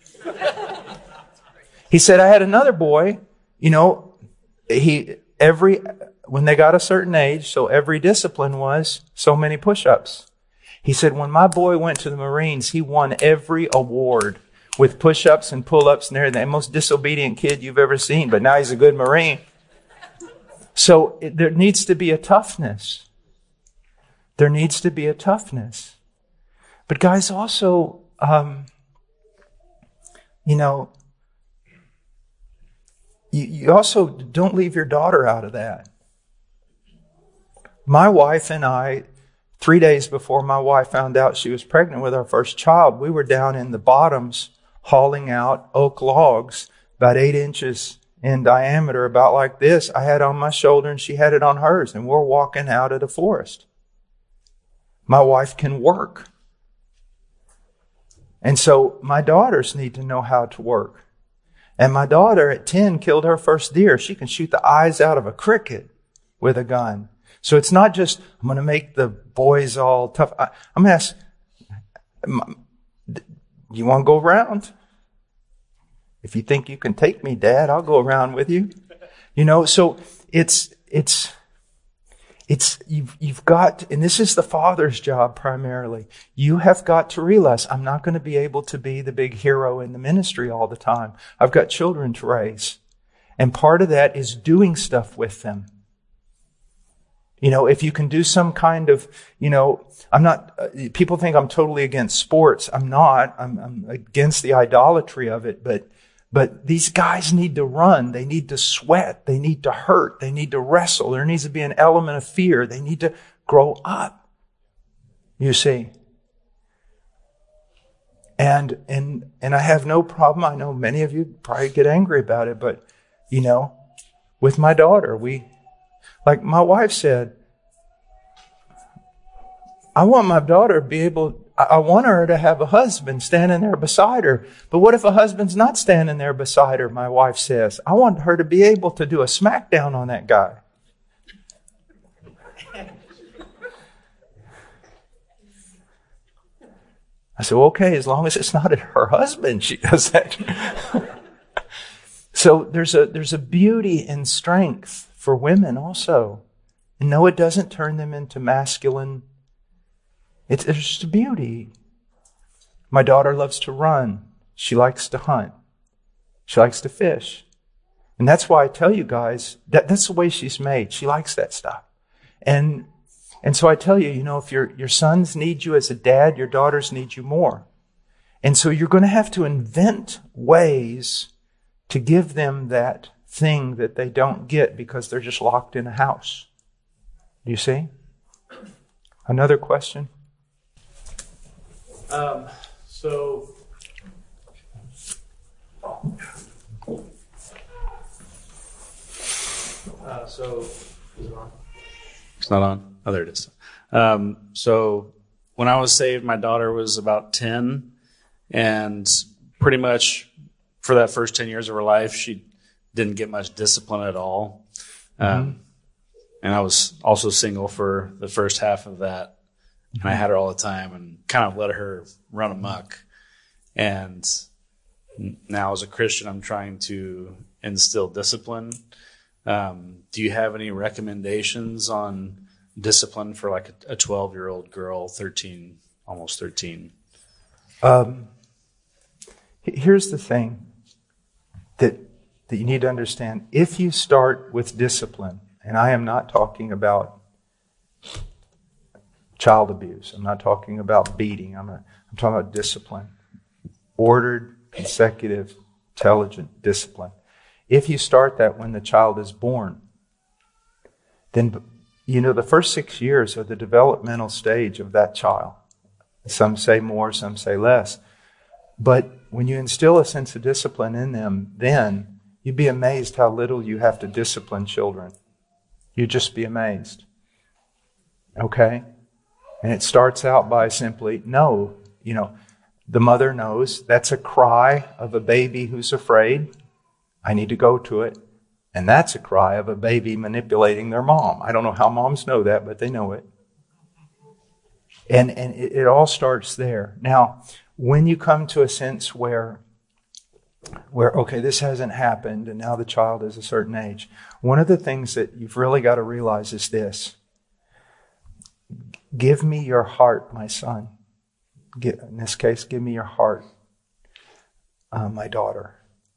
He said, I had another boy, you know, he, every, when they got a certain age, so every discipline was so many push-ups. He said, when my boy went to the Marines, he won every award with push-ups and pull-ups and everything. The most disobedient kid you've ever seen, but now he's a good Marine. So it, there needs to be a toughness. There needs to be a toughness. But guys, also, um, you know, you, you also don't leave your daughter out of that. My wife and I, three days before my wife found out she was pregnant with our first child, we were down in the bottoms hauling out oak logs about eight inches in diameter, about like this. I had on my shoulder and she had it on hers, and we're walking out of the forest. My wife can work. And so my daughters need to know how to work. And my daughter at ten killed her first deer. She can shoot the eyes out of a cricket with a gun. So it's not just, I'm going to make the boys all tough. I, I'm going to ask, you want to go around? If you think you can take me, Dad, I'll go around with you. You know, so it's, it's, it's, you've, you've got, and this is the father's job primarily. You have got to realize I'm not going to be able to be the big hero in the ministry all the time. I've got children to raise. And part of that is doing stuff with them. You know, if you can do some kind of, you know, I'm not, uh, people think I'm totally against sports. I'm not. I'm, I'm against the idolatry of it. But, but these guys need to run. They need to sweat. They need to hurt. They need to wrestle. There needs to be an element of fear. They need to grow up. You see. And, and, and I have no problem. I know many of you probably get angry about it, but, you know, with my daughter, we, like my wife said, I want my daughter to be able, I want her to have a husband standing there beside her. But what if a husband's not standing there beside her, my wife says? I want her to be able to do a smackdown on that guy. I said, well, okay, as long as it's not her husband, she does that. So there's a, there's a beauty and strength for women also. And no, it doesn't turn them into masculine. It's, it's just a beauty. My daughter loves to run. She likes to hunt. She likes to fish. And that's why I tell you guys, that that's the way she's made. She likes that stuff. And, and so I tell you, you know, if your, your sons need you as a dad, your daughters need you more. And so you're going to have to invent ways to give them that thing that they don't get because they're just locked in a house. Do you see? Another question? Um, so, uh, so, is it on? It's not on. Oh, there it is. Um, so when I was saved, my daughter was about ten, and pretty much for that first ten years of her life, she didn't get much discipline at all. Um, mm-hmm. And I was also single for the first half of that. and I had her all the time and kind of let her run amok. And now as a Christian, I'm trying to instill discipline. Um, do you have any recommendations on discipline for like a twelve-year-old girl, thirteen, almost thirteen? Um, here's the thing that, that you need to understand. If you start with discipline, and I am not talking about child abuse. I'm not talking about beating. I'm, a, I'm talking about discipline. Ordered, consecutive, intelligent discipline. If you start that when the child is born, then, you know, the first six years are the developmental stage of that child. Some say more, some say less. But when you instill a sense of discipline in them, then you'd be amazed how little you have to discipline children. You'd just be amazed. Okay? And it starts out by simply, no, you know, the mother knows that's a cry of a baby who's afraid. I need to go to it. And that's a cry of a baby manipulating their mom. I don't know how moms know that, but they know it. And, and it, it all starts there. Now, when you come to a sense where, where, okay, this hasn't happened, and now the child is a certain age, one of the things that you've really got to realize is this. Give me your heart, my son. In this case, give me your heart, uh, my daughter.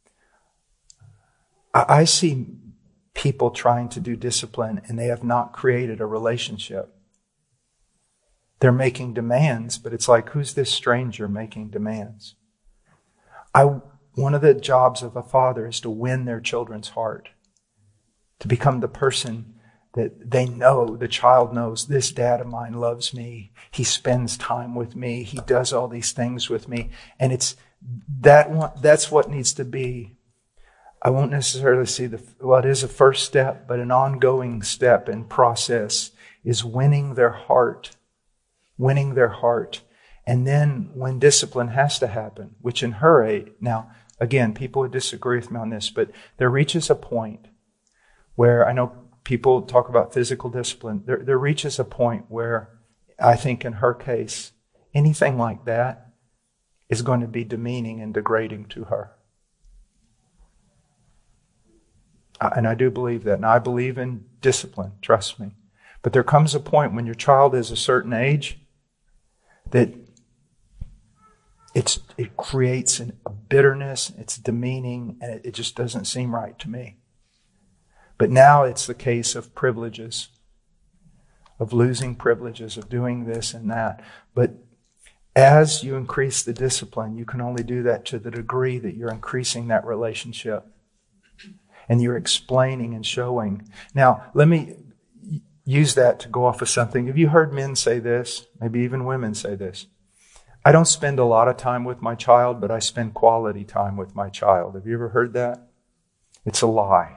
I, I see people trying to do discipline, and they have not created a relationship. They're making demands, but it's like, who's this stranger making demands? I, one of the jobs of a father is to win their children's heart, to become the person that they know, the child knows, this dad of mine loves me. He spends time with me. He does all these things with me. And it's that one, that's what needs to be. I won't necessarily see the, well, it is a first step, but an ongoing step and process is winning their heart, winning their heart. And then when discipline has to happen, which in her age, now, again, people would disagree with me on this, but there reaches a point where I know people talk about physical discipline. There, there reaches a point where I think in her case, anything like that is going to be demeaning and degrading to her. And I do believe that. And I believe in discipline, trust me. But there comes a point when your child is a certain age that it's, it creates an, a bitterness, it's demeaning, and it, it just doesn't seem right to me. But now it's the case of privileges, of losing privileges, of doing this and that. But as you increase the discipline, you can only do that to the degree that you're increasing that relationship. And you're explaining and showing. Now, let me use that to go off of something. Have you heard men say this? Maybe even women say this. I don't spend a lot of time with my child, but I spend quality time with my child. Have you ever heard that? It's a lie.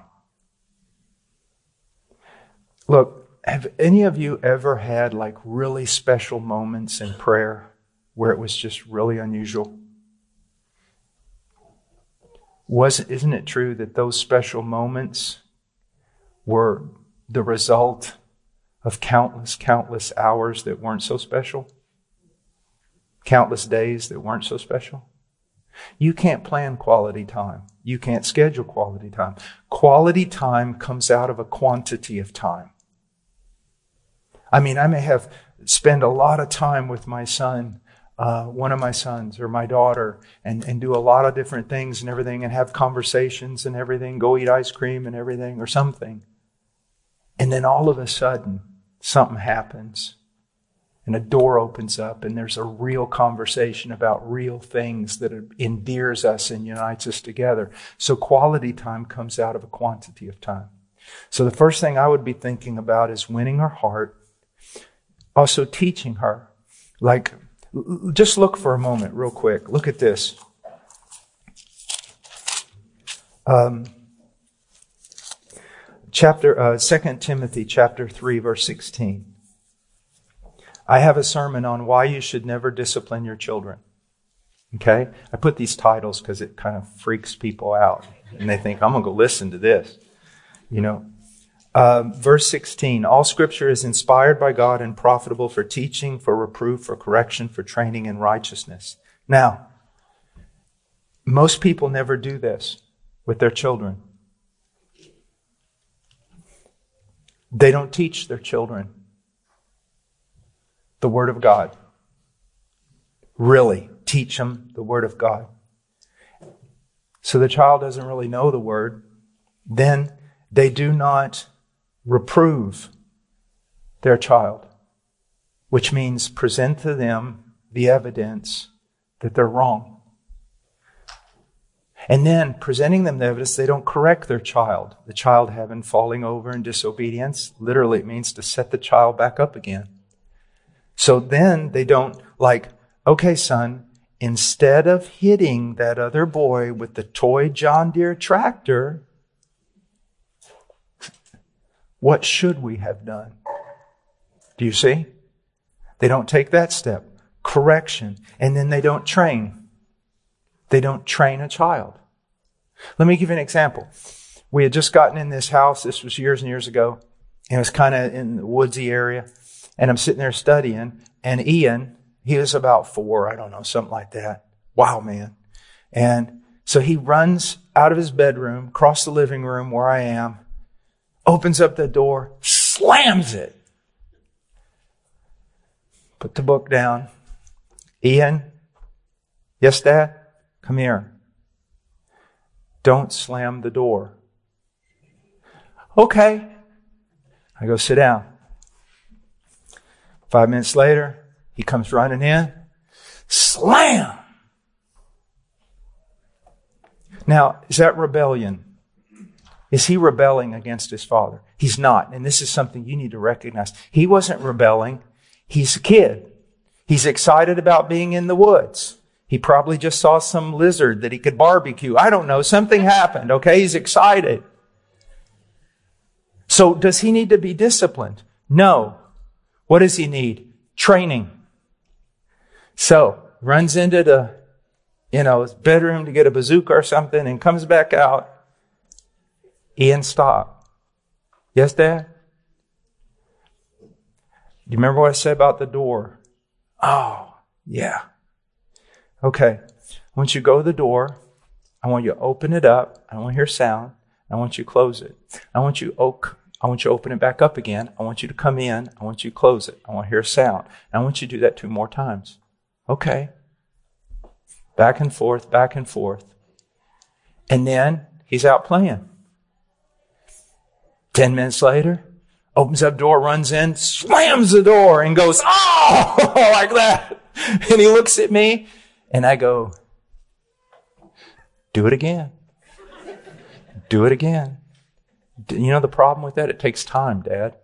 Look, have any of you ever had like really special moments in prayer where it was just really unusual? Was, isn't it true that those special moments were the result of countless, countless hours that weren't so special? Countless days that weren't so special? You can't plan quality time. You can't schedule quality time. Quality time comes out of a quantity of time. I mean, I may have spend a lot of time with my son, uh, one of my sons or my daughter, and, and do a lot of different things and everything, and have conversations and everything, go eat ice cream and everything or something. And then all of a sudden, something happens and a door opens up and there's a real conversation about real things that endears us and unites us together. So quality time comes out of a quantity of time. So the first thing I would be thinking about is winning her heart. Also teaching her. Like, just look for a moment real quick. Look at this. Um, chapter, uh, Second Timothy chapter three, verse sixteen. I have a sermon on why you should never discipline your children. Okay? I put these titles because it kind of freaks people out. And they think, I'm going to go listen to this. You know, Uh, verse sixteen, all scripture is inspired by God and profitable for teaching, for reproof, for correction, for training in righteousness. Now, most people never do this with their children. They don't teach their children the Word of God. Really teach them the Word of God. So the child doesn't really know the Word. Then they do not reprove their child, which means present to them the evidence that they're wrong. And then presenting them the evidence, they don't correct their child. The child having falling over in disobedience, literally it means to set the child back up again. So then they don't like, okay, son, instead of hitting that other boy with the toy John Deere tractor, what should we have done? Do you see? They don't take that step. Correction. And then they don't train. They don't train a child. Let me give you an example. We had just gotten in this house. This was years and years ago. And it was kind of in the woodsy area. And I'm sitting there studying. And Ian, he was about four, I don't know, something like that. Wow, man. And so he runs out of his bedroom, across the living room where I am, opens up the door, slams it. Put the book down. Ian, yes, Dad? Come here. Don't slam the door. Okay. I go sit down. Five minutes later, he comes running in. Slam! Now, is that rebellion? Is he rebelling against his father? He's not. And this is something you need to recognize. He wasn't rebelling. He's a kid. He's excited about being in the woods. He probably just saw some lizard that he could barbecue. I don't know. Something happened. Okay. He's excited. So does he need to be disciplined? No. What does he need? Training. So runs into the, you know, his bedroom to get a bazooka or something and comes back out. Ian, stop. Yes, Dad? Do you remember what I said about the door? Oh, yeah. Okay. Once you go to the door, I want you to open it up. I don't want to hear sound. I want you to close it. I want you to, I want you to open it back up again. I want you to come in. I want you to close it. I want to hear a sound. I want you to do that two more times. Okay. Back and forth, back and forth. And then he's out playing. Ten minutes later, opens up the door, runs in, slams the door, and goes, oh, like that. And he looks at me, and I go, do it again. Do it again. You know the problem with that? It takes time, Dad.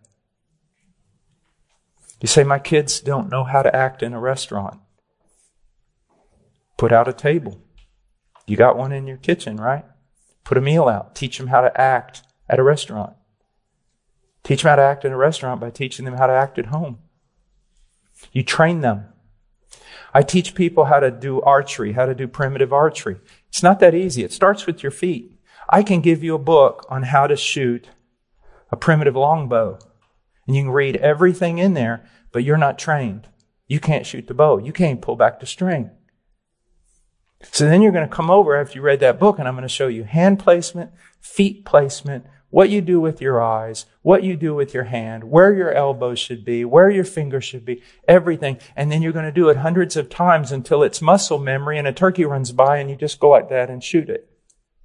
You say, my kids don't know how to act in a restaurant. Put out a table. You got one in your kitchen, right? Put a meal out. Teach them how to act at a restaurant. Teach them how to act in a restaurant by teaching them how to act at home. You train them. I teach people how to do archery, how to do primitive archery. It's not that easy. It starts with your feet. I can give you a book on how to shoot a primitive longbow. And you can read everything in there, but you're not trained. You can't shoot the bow. You can't pull back the string. So then you're going to come over after you read that book, and I'm going to show you hand placement, feet placement, what you do with your eyes, what you do with your hand, where your elbows should be, where your fingers should be, everything. And then you're going to do it hundreds of times until it's muscle memory and a turkey runs by and you just go like that and shoot it.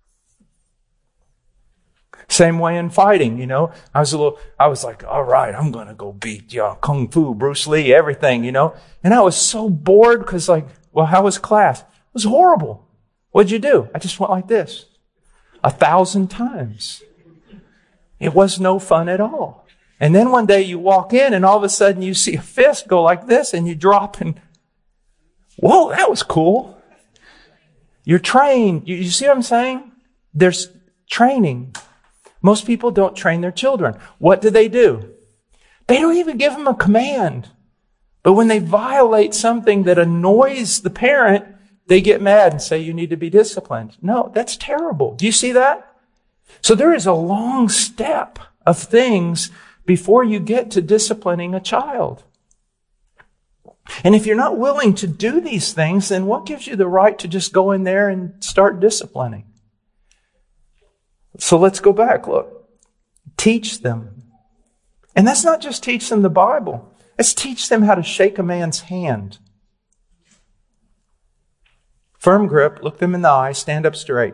Same way in fighting, you know. I was a little, I was like, all right, I'm going to go beat you know, Kung Fu, Bruce Lee, everything, you know. And I was so bored because like, well, how was class? It was horrible. What'd you do? I just went like this a thousand times. It was no fun at all. And then one day you walk in and all of a sudden you see a fist go like this and you drop and, whoa, that was cool. You're trained. You, you see what I'm saying? There's training. Most people don't train their children. What do they do? They don't even give them a command. But when they violate something that annoys the parent, they get mad and say, you need to be disciplined. No, that's terrible. Do you see that? So there is a long step of things before you get to disciplining a child. And if you're not willing to do these things, then what gives you the right to just go in there and start disciplining? So let's go back. Look, teach them. And that's not just teach them the Bible. Let's teach them how to shake a man's hand. Firm grip, look them in the eye, stand up straight.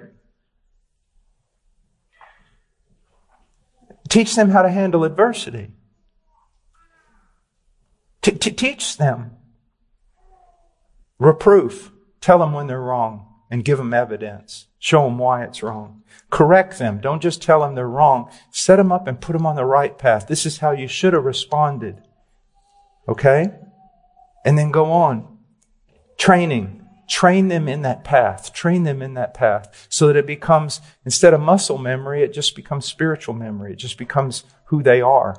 Teach them how to handle adversity. T- t- teach them reproof. Tell them when they're wrong and give them evidence. Show them why it's wrong. Correct them. Don't just tell them they're wrong. Set them up and put them on the right path. This is how you should have responded. Okay? And then go on. Training. Train them in that path. Train them in that path so that it becomes, instead of muscle memory, it just becomes spiritual memory. It just becomes who they are.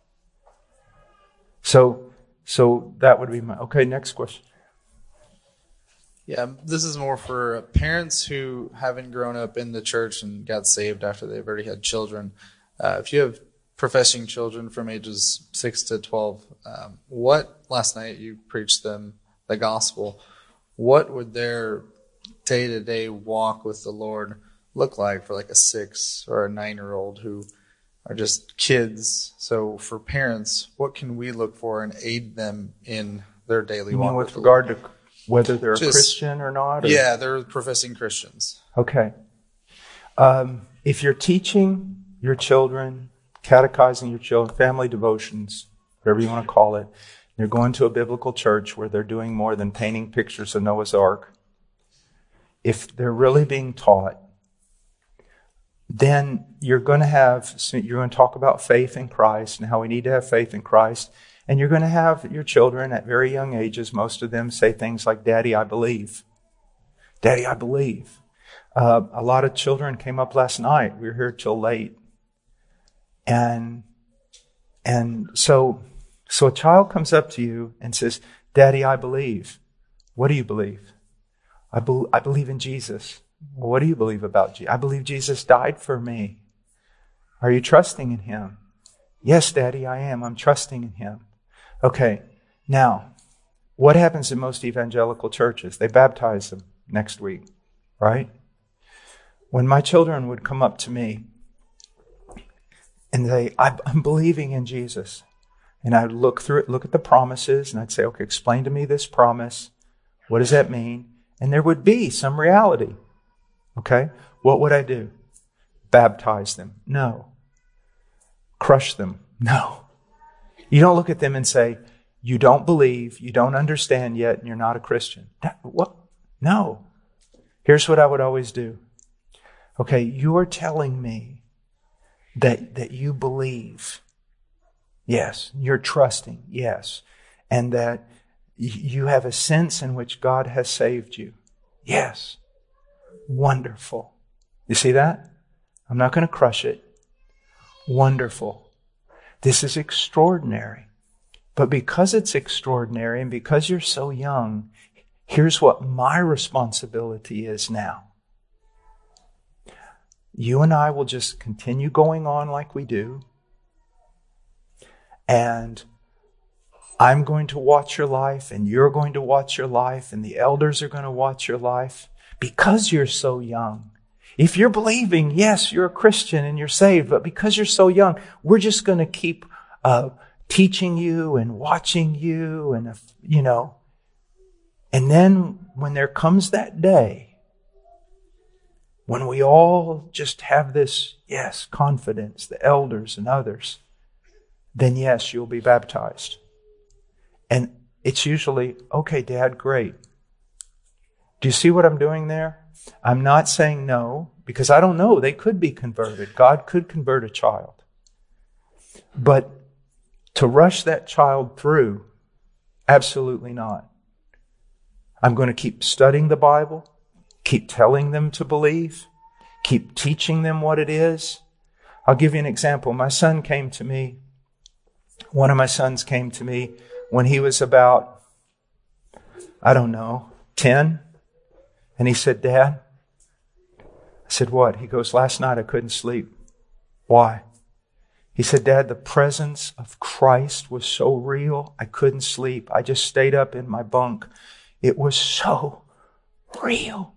So, so that would be my, okay, next question. Yeah, this is more for parents who haven't grown up in the church and got saved after they've already had children. Uh, if you have professing children from ages six to twelve, um, what, last night you preached them the gospel, what would their day-to-day walk with the Lord look like for like a six or a nine-year-old who are just kids? So for parents, what can we look for and aid them in their daily You walk mean with with regard the Lord? to whether they're Just- a Christian or not? Or? Yeah, they're professing Christians. Okay. Um, if you're teaching your children, catechizing your children, family devotions, whatever you want to call it, they're going to a biblical church where they're doing more than painting pictures of Noah's Ark. If they're really being taught, then you're going to have, you're going to talk about faith in Christ and how we need to have faith in Christ. And you're going to have your children at very young ages, most of them say things like, Daddy, I believe. Daddy, I believe. Uh, a lot of children came up last night. We were here till late. And, and so, so a child comes up to you and says, Daddy, I believe. What do you believe? I, be- I believe in Jesus. Well, what do you believe about Jesus? I believe Jesus died for me. Are you trusting in Him? Yes, Daddy, I am. I'm trusting in Him. Okay, now, what happens in most evangelical churches? They baptize them next week, right? When my children would come up to me and they, I'm believing in Jesus, and I'd look through it, look at the promises, and I'd say, okay, explain to me this promise. What does that mean? And there would be some reality. Okay, what would I do? Baptize them? No. Crush them? No. You don't look at them and say, you don't believe, you don't understand yet, and you're not a Christian. That, what? No. Here's what I would always do. Okay, you are telling me that, that you believe. Yes. You're trusting. Yes. And that you have a sense in which God has saved you. Yes. Wonderful. You see that? I'm not going to crush it. Wonderful. This is extraordinary. But because it's extraordinary and because you're so young, here's what my responsibility is now. You and I will just continue going on like we do. And I'm going to watch your life, and you're going to watch your life, and the elders are going to watch your life because you're so young. If you're believing, yes, you're a Christian and you're saved, but because you're so young, we're just going to keep uh, teaching you and watching you, and if, you know. And then when there comes that day, when we all just have this, yes, confidence, the elders and others, then yes, you'll be baptized. And it's usually, okay, Dad, great. Do you see what I'm doing there? I'm not saying no, because I don't know. They could be converted. God could convert a child. But to rush that child through, absolutely not. I'm going to keep studying the Bible, keep telling them to believe, keep teaching them what it is. I'll give you an example. My son came to me, one of my sons came to me when he was about, I don't know, ten. And he said, Dad, I said, what? He goes, last night I couldn't sleep. Why? He said, Dad, the presence of Christ was so real, I couldn't sleep. I just stayed up in my bunk. It was so real.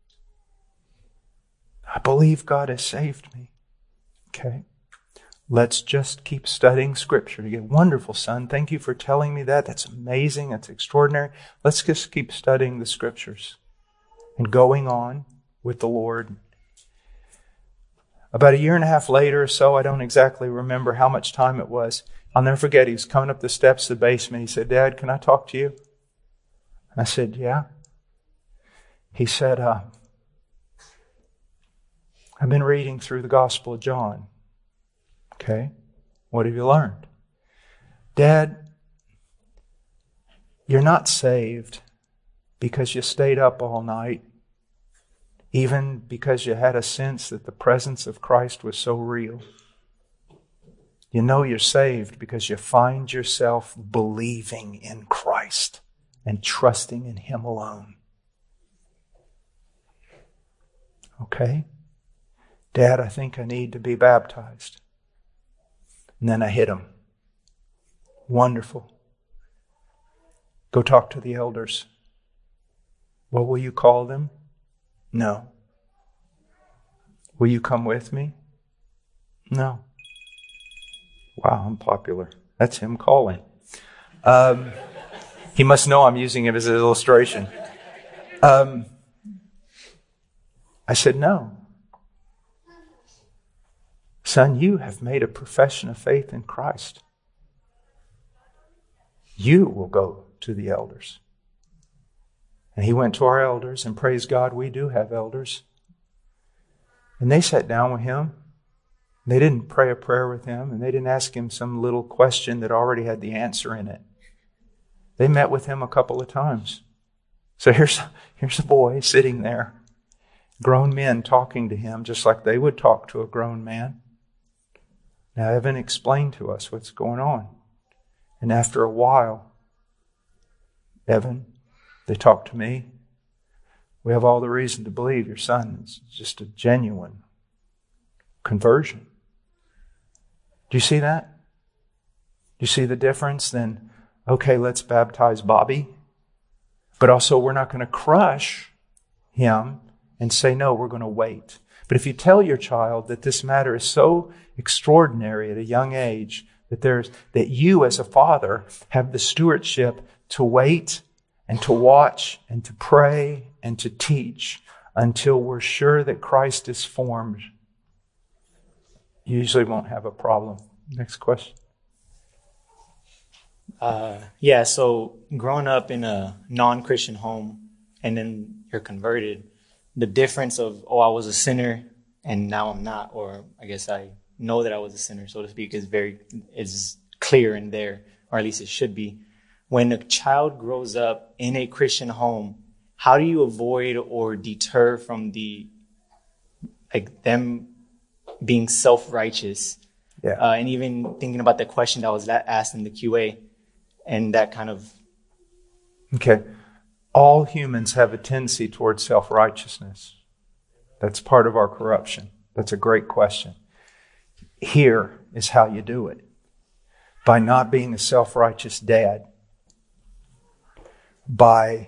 I believe God has saved me. Okay. Let's just keep studying Scripture. You get wonderful, son. Thank you for telling me that. That's amazing. That's extraordinary. Let's just keep studying the Scriptures and going on with the Lord. About a year and a half later or so, I don't exactly remember how much time it was. I'll never forget, he was coming up the steps of the basement. He said, Dad, can I talk to you? I said, yeah. He said, uh, I've been reading through the Gospel of John. Okay, what have you learned? Dad, you're not saved because you stayed up all night, even because you had a sense that the presence of Christ was so real. You know you're saved because you find yourself believing in Christ and trusting in Him alone. Okay? Dad, I think I need to be baptized. And then I hit him. Wonderful. Go talk to the elders. What will you call them? No. Will you come with me? No. Wow, I'm popular. That's him calling. Um, he must know I'm using him as an illustration. Um, I said, no. Son, you have made a profession of faith in Christ. You will go to the elders. And he went to our elders, and praise God, we do have elders. And they sat down with him. They didn't pray a prayer with him, and they didn't ask him some little question that already had the answer in it. They met with him a couple of times. So here's, here's a boy sitting there, grown men talking to him just like they would talk to a grown man. Now, Evan explained to us what's going on. And after a while, Evan, they talked to me. We have all the reason to believe your son is just a genuine conversion. Do you see that? Do you see the difference? Then, okay, let's baptize Bobby. But also, we're not going to crush him and say, no, we're going to wait. But if you tell your child that this matter is so extraordinary at a young age, that there's that you as a father have the stewardship to wait and to watch and to pray and to teach until we're sure that Christ is formed, you usually won't have a problem. Next question. Uh, yeah, so growing up in a non-Christian home and then you're converted, the difference of, oh, I was a sinner and now I'm not, or I guess I know that I was a sinner, so to speak, is very is clear in there, or at least it should be. When a child grows up in a Christian home, how do you avoid or deter from the like them being self-righteous? Yeah. Uh, and even thinking about the question that was asked in the Q A, and that kind of. Okay. All humans have a tendency towards self-righteousness. That's part of our corruption. That's a great question. Here is how you do it. By not being a self-righteous dad. By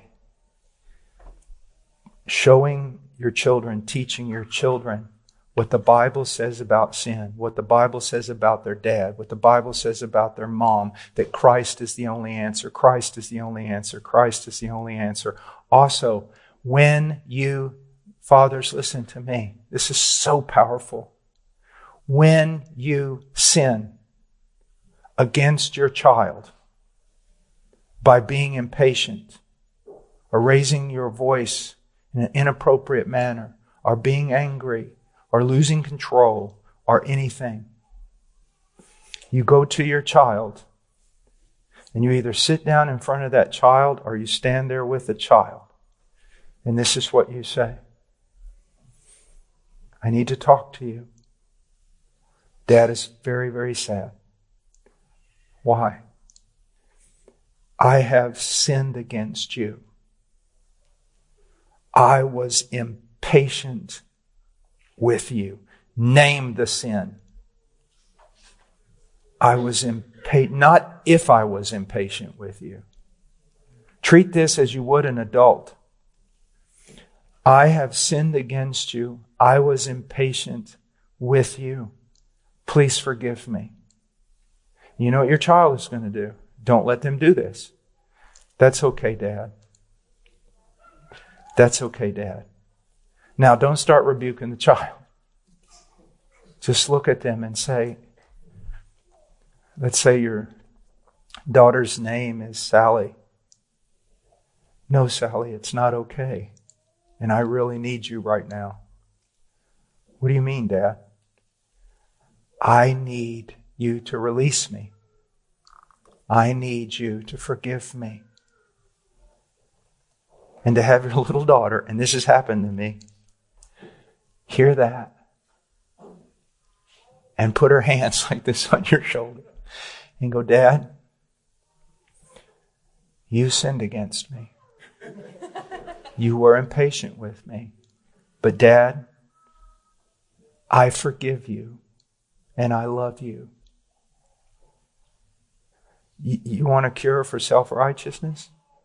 showing your children, teaching your children what the Bible says about sin, what the Bible says about their dad, what the Bible says about their mom, that Christ is the only answer, Christ is the only answer, Christ is the only answer. Also, when you, fathers, listen to me, this is so powerful. When you sin against your child by being impatient or raising your voice in an inappropriate manner or being angry or losing control or anything, you go to your child and you either sit down in front of that child or you stand there with the child. And this is what you say. I need to talk to you. Dad is very, very sad. Why? I have sinned against you. I was impatient with you. Name the sin. I was impatient, not if I was impatient with you. Treat this as you would an adult. I have sinned against you. I was impatient with you. Please forgive me. You know what your child is going to do? Don't let them do this. That's okay, Dad. That's okay, Dad. Now, don't start rebuking the child. Just look at them and say, let's say your daughter's name is Sally. No, Sally, it's not okay. And I really need you right now. What do you mean, Dad? I need you to release me. I need you to forgive me. And to have your little daughter, and this has happened to me, hear that and put her hands like this on your shoulder and go, Dad, you sinned against me. You were impatient with me. But Dad, I forgive you and I love you. You, you want a cure for self-righteousness?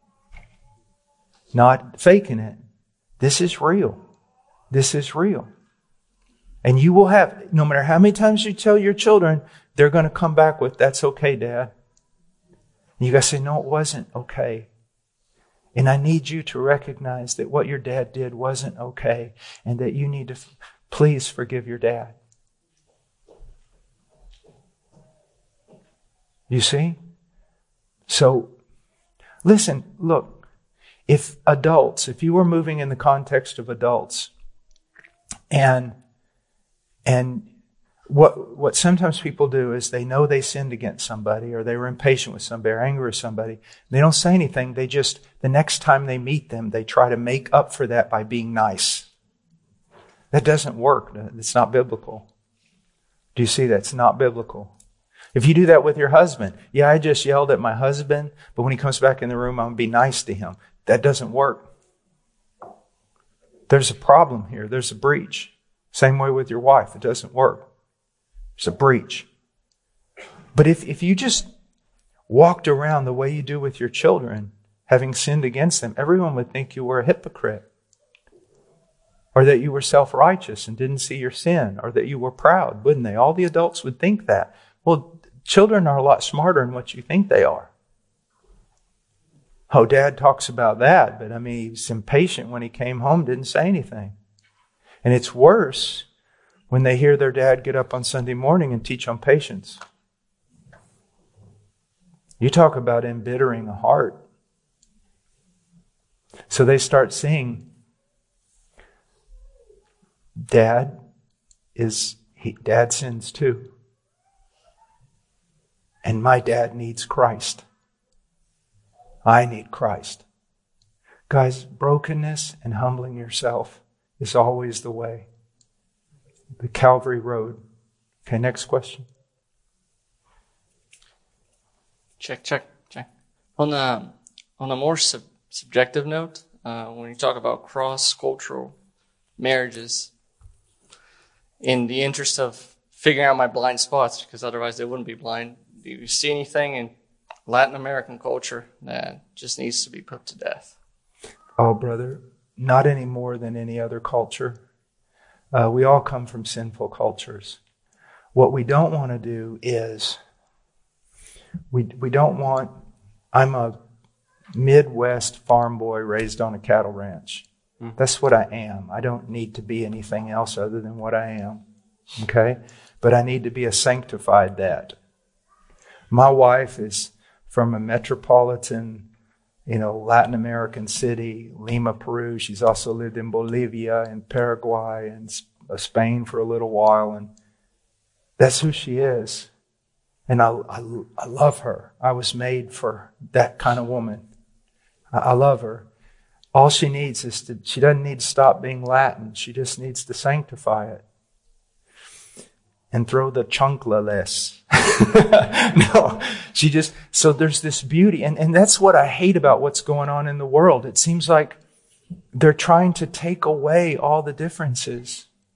Not faking it. This is real. This is real. And you will have, no matter how many times you tell your children, they're going to come back with, that's okay, Dad. And you got to say, no, it wasn't okay. And I need you to recognize that what your dad did wasn't okay and that you need to f- please forgive your dad. You see? So, listen, look, if adults, if you were moving in the context of adults, and and what what sometimes people do is they know they sinned against somebody or they were impatient with somebody or angry with somebody. They don't say anything. They just, the next time they meet them, they try to make up for that by being nice. That doesn't work. It's not biblical. Do you see that? It's not biblical. If you do that with your husband, yeah, I just yelled at my husband, but when he comes back in the room, I'm going to be nice to him. That doesn't work. There's a problem here. There's a breach. Same way with your wife. It doesn't work. There's a breach. But if, if you just walked around the way you do with your children, having sinned against them, everyone would think you were a hypocrite. Or that you were self-righteous and didn't see your sin. Or that you were proud, wouldn't they? All the adults would think that. Well, children are a lot smarter than what you think they are. Oh, Dad talks about that, but I mean, he was impatient when he came home, didn't say anything. And it's worse when they hear their dad get up on Sunday morning and teach on patience. You talk about embittering a heart. So they start seeing, Dad is, he, Dad sins too. And my dad needs Christ. I need Christ. Guys, brokenness and humbling yourself is always the way. The Calvary Road. Okay, next question. Check, check, check. On a, on a more sub- subjective note, uh, when you talk about cross-cultural marriages, in the interest of figuring out my blind spots, because otherwise they wouldn't be blind, do you see anything in Latin American culture that just needs to be put to death? Oh, brother, not any more than any other culture. Uh, we all come from sinful cultures. What we don't want to do is, we we don't want, I'm a Midwest farm boy raised on a cattle ranch. Mm. That's what I am. I don't need to be anything else other than what I am. Okay? But I need to be a sanctified dad. My wife is from a metropolitan, you know, Latin American city, Lima, Peru. She's also lived in Bolivia and Paraguay and Spain for a little while. And that's who she is. And I, I, I love her. I was made for that kind of woman. I, I love her. All she needs is to, she doesn't need to stop being Latin. She just needs to sanctify it. And throw the chancla less. No, she just, so there's this beauty. And, and that's what I hate about what's going on in the world. It seems like they're trying to take away all the differences.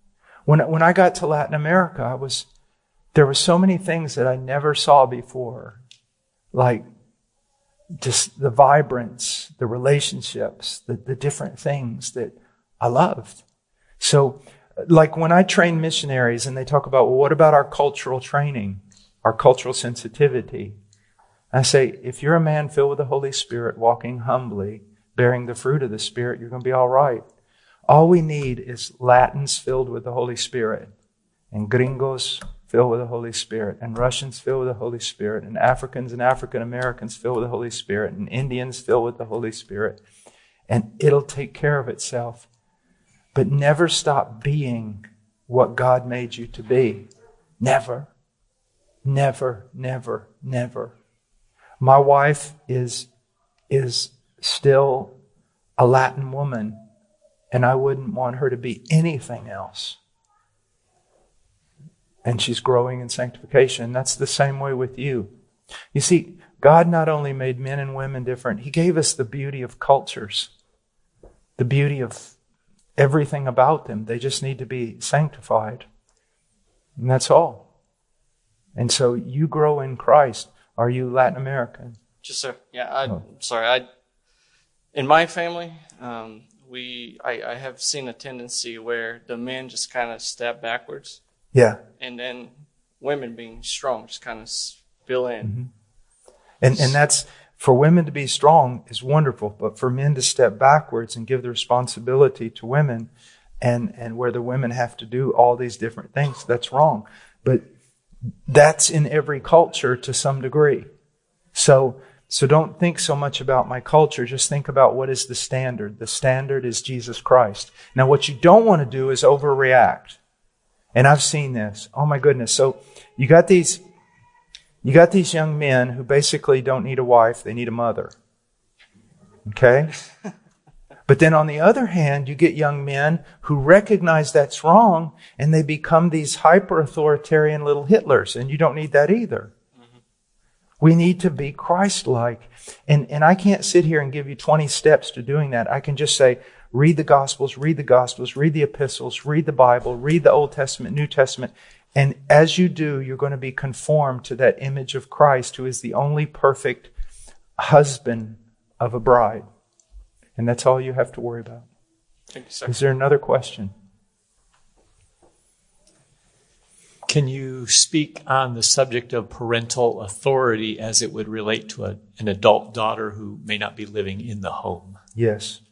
When, when I got to Latin America, I was, there were so many things that I never saw before. Like just the vibrance, the relationships, the, the different things that I loved. So, like when I train missionaries and they talk about, well, what about our cultural training, our cultural sensitivity? I say, if you're a man filled with the Holy Spirit, walking humbly, bearing the fruit of the Spirit, you're going to be all right. All we need is Latins filled with the Holy Spirit, and gringos filled with the Holy Spirit, and Russians filled with the Holy Spirit, and Africans and African Americans filled with the Holy Spirit, and Indians filled with the Holy Spirit. And it'll take care of itself. But never stop being what God made you to be. Never. Never, never, never. My wife is, is still a Latin woman, and I wouldn't want her to be anything else. And she's growing in sanctification. That's the same way with you. You see, God not only made men and women different, He gave us the beauty of cultures, the beauty of everything about them. They just need to be sanctified. And that's all. And so you grow in Christ. Are you Latin American? Just sir. Yeah, I, Oh. sorry. I, in my family, um, we I, I have seen a tendency where the men just kind of step backwards, Yeah. and then women being strong just kind of spill in. Mm-hmm. And and that's, for women to be strong is wonderful, but for men to step backwards and give the responsibility to women, and, and where the women have to do all these different things, that's wrong. But that's in every culture to some degree. So, so don't think so much about my culture. Just think about what is the standard. The standard is Jesus Christ. Now, what you don't want to do is overreact. And I've seen this. Oh my goodness. So you got these, you got these young men who basically don't need a wife. They need a mother. Okay? But then on the other hand, you get young men who recognize that's wrong, and they become these hyper-authoritarian little Hitlers, and you don't need that either. Mm-hmm. We need to be Christ-like. And, and I can't sit here and give you twenty steps to doing that. I can just say, read the Gospels, read the Gospels, read the epistles, read the Bible, read the Old Testament, New Testament. And as you do, you're going to be conformed to that image of Christ, who is the only perfect husband of a bride. And that's all you have to worry about. Thank you, sir. Is there another question? Can you speak on the subject of parental authority as it would relate to a, an adult daughter who may not be living in the home? Yes.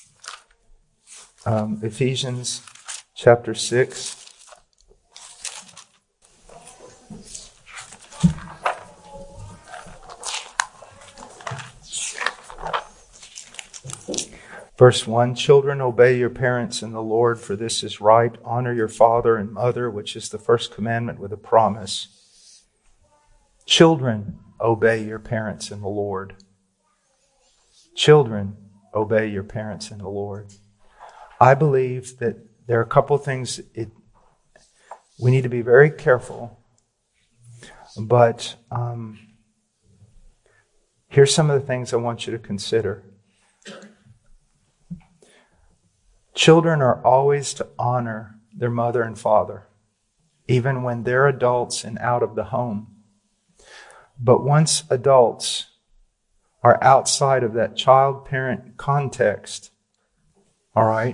Um, Ephesians chapter six. Verse one, children, obey your parents in the Lord, for this is right. Honor your father and mother, which is the first commandment with a promise. Children, obey your parents in the Lord. Children, obey your parents in the Lord. I believe that there are a couple of things it, we need to be very careful. But um, here's some of the things I want you to consider. Children are always to honor their mother and father, even when they're adults and out of the home. But once adults are outside of that child-parent context, all right,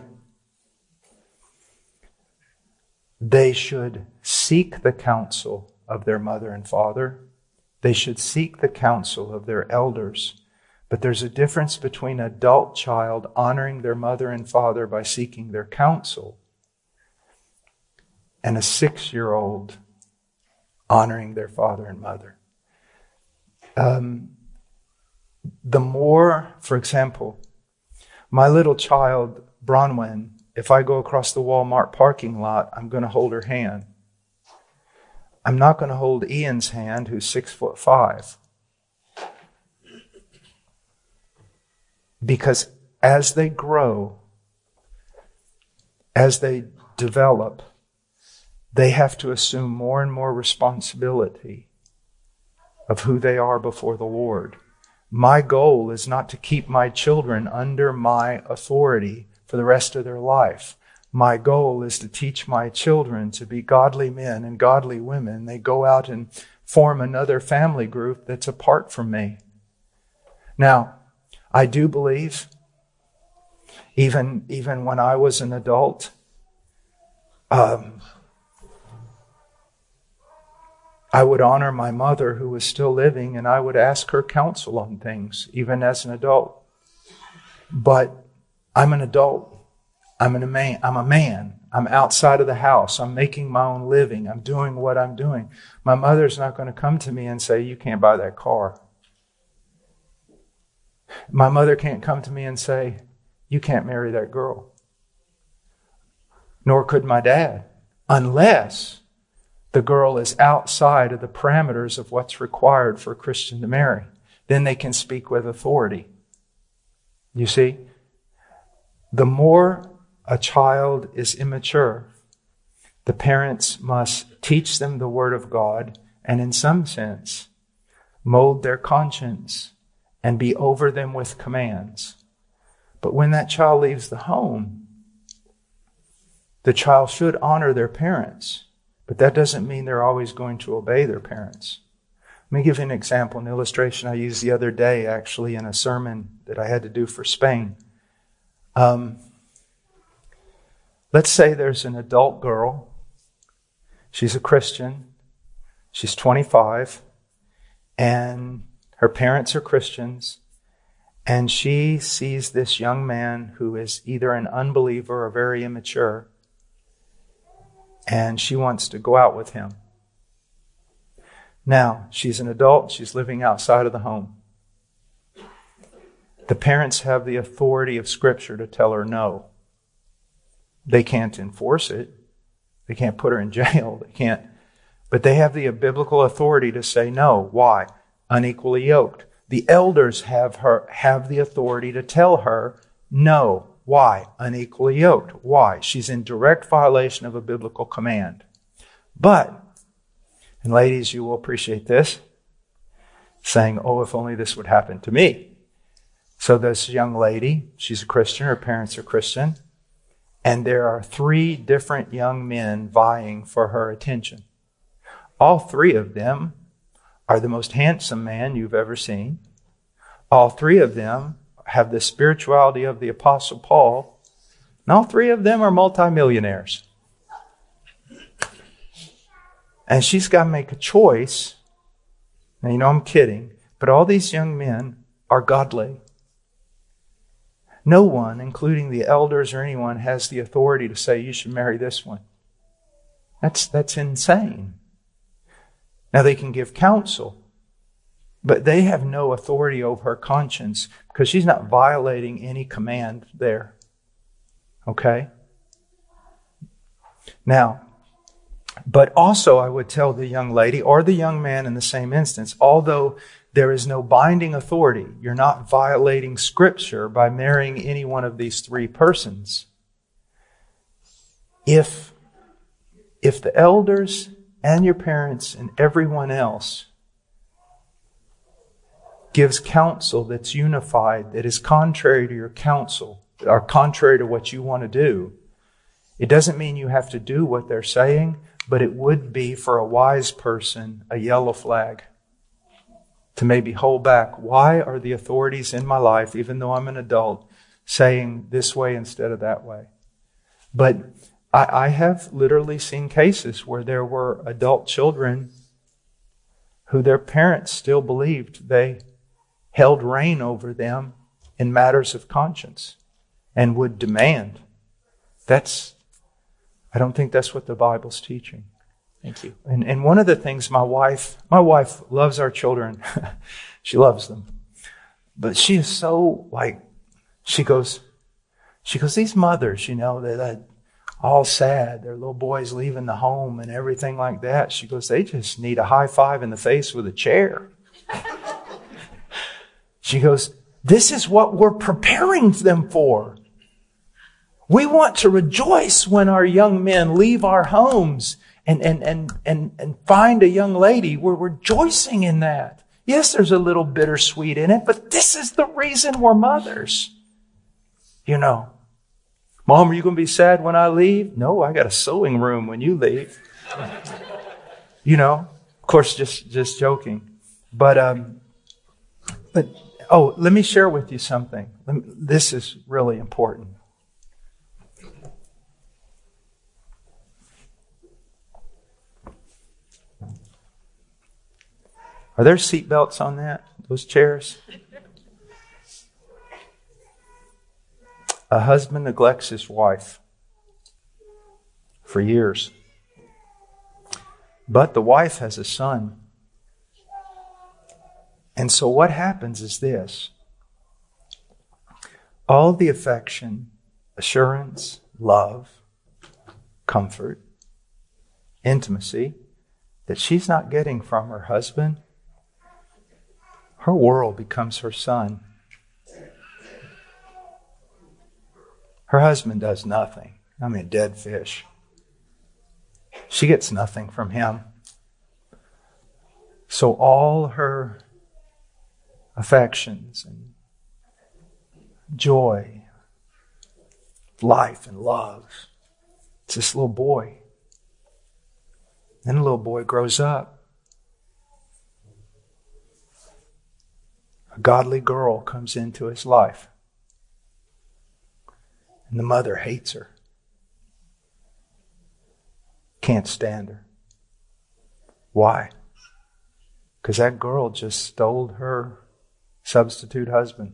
they should seek the counsel of their mother and father. They should seek the counsel of their elders. But there's a difference between an adult child honoring their mother and father by seeking their counsel and a six-year-old honoring their father and mother. Um, the more, for example, my little child, Bronwyn, if I go across the Walmart parking lot, I'm going to hold her hand. I'm not going to hold Ian's hand, who's six foot five. Because as they grow, as they develop, they have to assume more and more responsibility of who they are before the Lord. My goal is not to keep my children under my authority for the rest of their life. my goal is to teach my children to be godly men and godly women. They go out and form another family group that's apart from me. Now, I do believe, even, even when I was an adult, um, I would honor my mother who was still living, and I would ask her counsel on things, even as an adult. But I'm an adult. I'm a man. I'm a man. I'm outside of the house. I'm making my own living. I'm doing what I'm doing. My mother's not going to come to me and say, you can't buy that car. My mother can't come to me and say, you can't marry that girl. Nor could my dad, unless the girl is outside of the parameters of what's required for a Christian to marry. Then they can speak with authority. You see, the more a child is immature, the parents must teach them the Word of God and, in some sense, mold their conscience and be over them with commands. But when that child leaves the home, the child should honor their parents, but that doesn't mean they're always going to obey their parents. Let me give you an example, an illustration I used the other day, actually, in a sermon that I had to do for Spain. Um, let's say there's an adult girl. She's a Christian. She's twenty-five, and her parents are Christians, and she sees this young man who is either an unbeliever or very immature, and she wants to go out with him. Now, she's an adult. She's living outside of the home. The parents have the authority of Scripture to tell her no. They can't enforce it. They can't put her in jail. They can't. But they have the biblical authority to say no. Why? Unequally yoked. The elders have her have the authority to tell her no. Why? Unequally yoked. Why? She's in direct violation of a biblical command. But, and ladies, you will appreciate this, saying, oh, if only this would happen to me. So this young lady, she's a Christian, her parents are Christian, and there are three different young men vying for her attention. All three of them are the most handsome man you've ever seen. All three of them have the spirituality of the Apostle Paul, and all three of them are multimillionaires. And she's got to make a choice. Now, you know I'm kidding, but all these young men are godly. No one, including the elders or anyone, has the authority to say you should marry this one. That's, that's insane. Now, they can give counsel, but they have no authority over her conscience because she's not violating any command there. Okay? Now, but also I would tell the young lady or the young man in the same instance, although there is no binding authority, you're not violating Scripture by marrying any one of these three persons. If, if the elders and your parents and everyone else gives counsel that's unified, that is contrary to your counsel, or contrary to what you want to do, it doesn't mean you have to do what they're saying, but it would be, for a wise person, a yellow flag to maybe hold back. Why are the authorities in my life, even though I'm an adult, saying this way instead of that way? But I, I have literally seen cases where there were adult children who their parents still believed they held reign over them in matters of conscience and would demand. That's I don't think that's what the Bible's teaching. Thank you. And and one of the things my wife, my wife loves our children. She loves them. But she is so like, she goes, she goes, these mothers, you know, they're, they're all sad. Their little boys leaving the home and everything like that. She goes, they just need a high five in the face with a chair. She goes, this is what we're preparing them for. We want to rejoice when our young men leave our homes and, and, and, and, and find a young lady. We're rejoicing in that. Yes, there's a little bittersweet in it, but this is the reason we're mothers. You know. Mom, are you going to be sad when I leave? No, I got a sewing room when you leave. You know, of course, just, just joking. But, um, but, oh, let me share with you something. Let me, this is really important. Are there seat belts on that, those chairs? A husband neglects his wife for years. But the wife has a son. And so what happens is this. All the affection, assurance, love, comfort, intimacy that she's not getting from her husband, her world becomes her son. Her husband does nothing. I mean, dead fish. She gets nothing from him. So all her affections and joy, life and love, it's this little boy. Then the little boy grows up. A godly girl comes into his life. And the mother hates her. Can't stand her. Why? Because that girl just stole her substitute husband.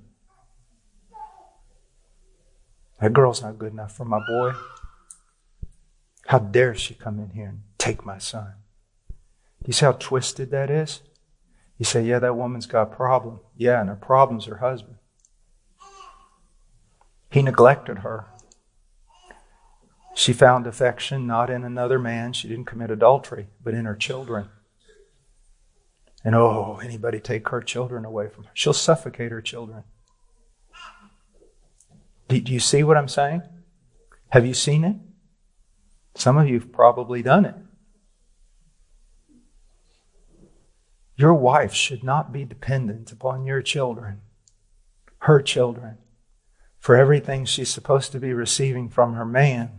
That girl's not good enough for my boy. How dare she come in here and take my son? You see how twisted that is? You say, yeah, that woman's got a problem. Yeah, and her problem's her husband. He neglected her. She found affection not in another man. She didn't commit adultery, but in her children. And oh, anybody take her children away from her. She'll suffocate her children. Do, do you see what I'm saying? Have you seen it? Some of you have probably done it. Your wife should not be dependent upon your children, her children, for everything she's supposed to be receiving from her man.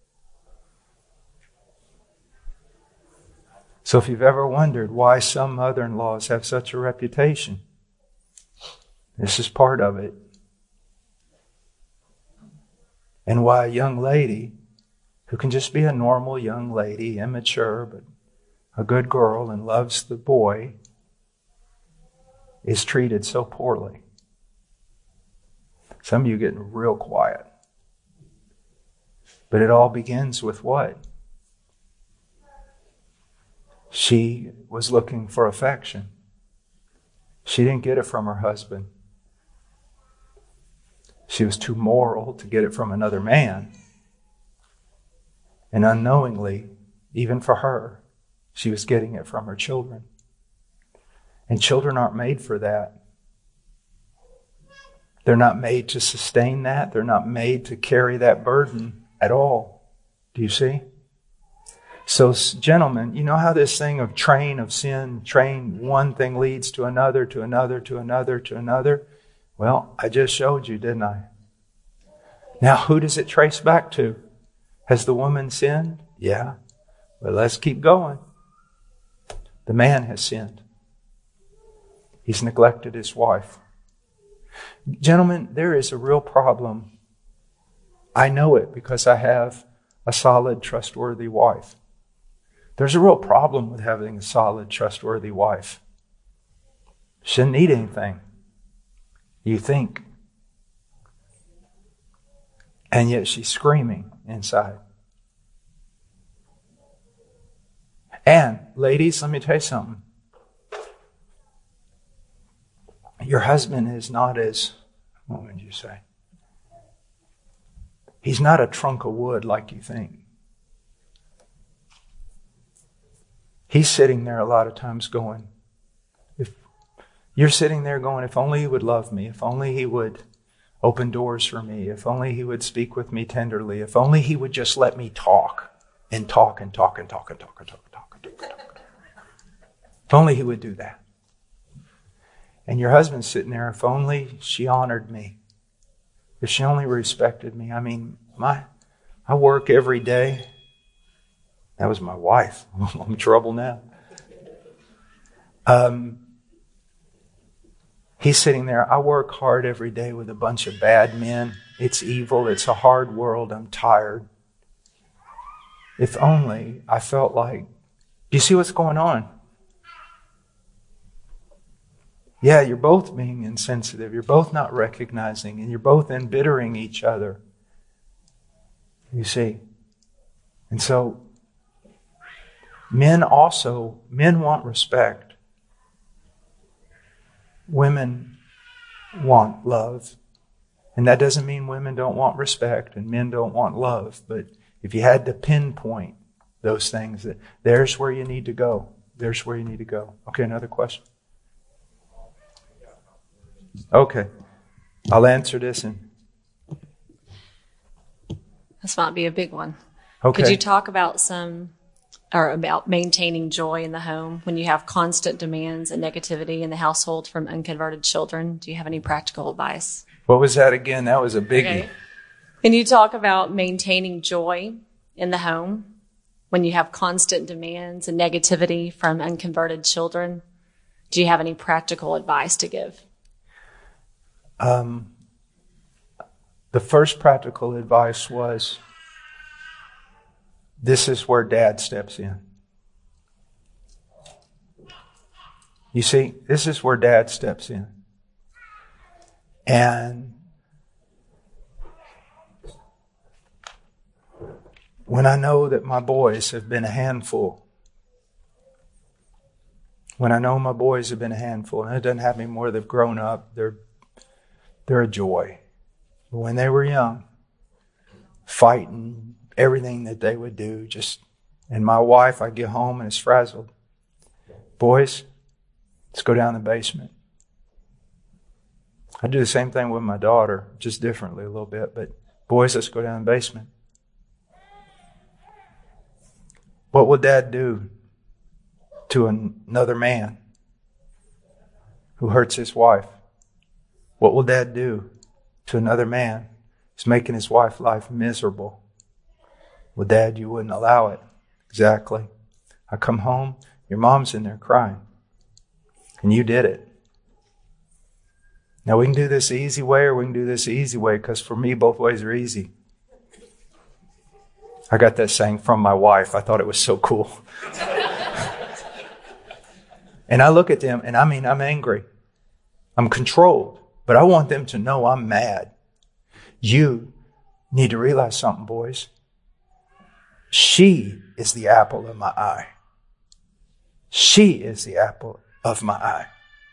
So if you've ever wondered why some mother-in-laws have such a reputation, this is part of it. And why a young lady who can just be a normal young lady, immature, but a good girl and loves the boy, is treated so poorly. Some of you are getting real quiet. But it all begins with what? She was looking for affection. She didn't get it from her husband. She was too moral to get it from another man. And unknowingly, even for her, she was getting it from her children. And children aren't made for that. They're not made to sustain that. They're not made to carry that burden at all. Do you see? So, gentlemen, you know how this thing of train of sin, train, one thing leads to another, to another, to another, to another? Well, I just showed you, didn't I? Now, who does it trace back to? Has the woman sinned? Yeah. But let's keep going. The man has sinned. He's neglected his wife. Gentlemen, there is a real problem. I know it because I have a solid, trustworthy wife. There's a real problem with having a solid, trustworthy wife. She doesn't need anything. You think. And yet she's screaming inside. And, ladies, let me tell you something. Your husband is not as, what would you say? He's not a trunk of wood like you think. He's sitting there a lot of times going, if you're sitting there going, if only he would love me, if only he would open doors for me, if only he would speak with me tenderly, if only he would just let me talk and talk and talk and talk and talk and talk and talk and talk and talk. If only he would do that. And your husband's sitting there, if only she honored me, if she only respected me. I mean, My, I work every day. That was my wife. I'm in trouble now. Um, he's sitting there. I work hard every day with a bunch of bad men. It's evil. It's a hard world. I'm tired. If only I felt like, do you see what's going on? Yeah, you're both being insensitive. You're both not recognizing, and you're both embittering each other. You see? And so, men also, men want respect. Women want love. And that doesn't mean women don't want respect and men don't want love. But if you had to pinpoint those things, there's where you need to go. There's where you need to go. Okay, another question? Okay. I'll answer this and this might be a big one. Okay. Could you talk about some, or about maintaining joy in the home when you have constant demands and negativity in the household from unconverted children? Do you have any practical advice? What was that again? That was a biggie. Okay. Can you talk about maintaining joy in the home when you have constant demands and negativity from unconverted children? Do you have any practical advice to give? Um, the first practical advice was, this is where Dad steps in. You see, this is where Dad steps in. And when I know that my boys have been a handful, when I know my boys have been a handful, and it doesn't happen anymore, they've grown up, they're They're a joy. But when they were young, fighting, everything that they would do, just, and my wife, I'd get home and it's frazzled. Boys, let's go down the basement. I do the same thing with my daughter, just differently a little bit, but boys, let's go down the basement. What will Dad do to an- another man who hurts his wife? What will Dad do to another man who's making his wife's life miserable? Well, Dad, you wouldn't allow it. Exactly. I come home, your mom's in there crying. And you did it. Now, we can do this the easy way or we can do this the easy way, because for me, both ways are easy. I got that saying from my wife. I thought it was so cool. And I look at them, and I mean, I'm angry. I'm controlled. But I want them to know I'm mad. You need to realize something, boys. She is the apple of my eye. She is the apple of my eye.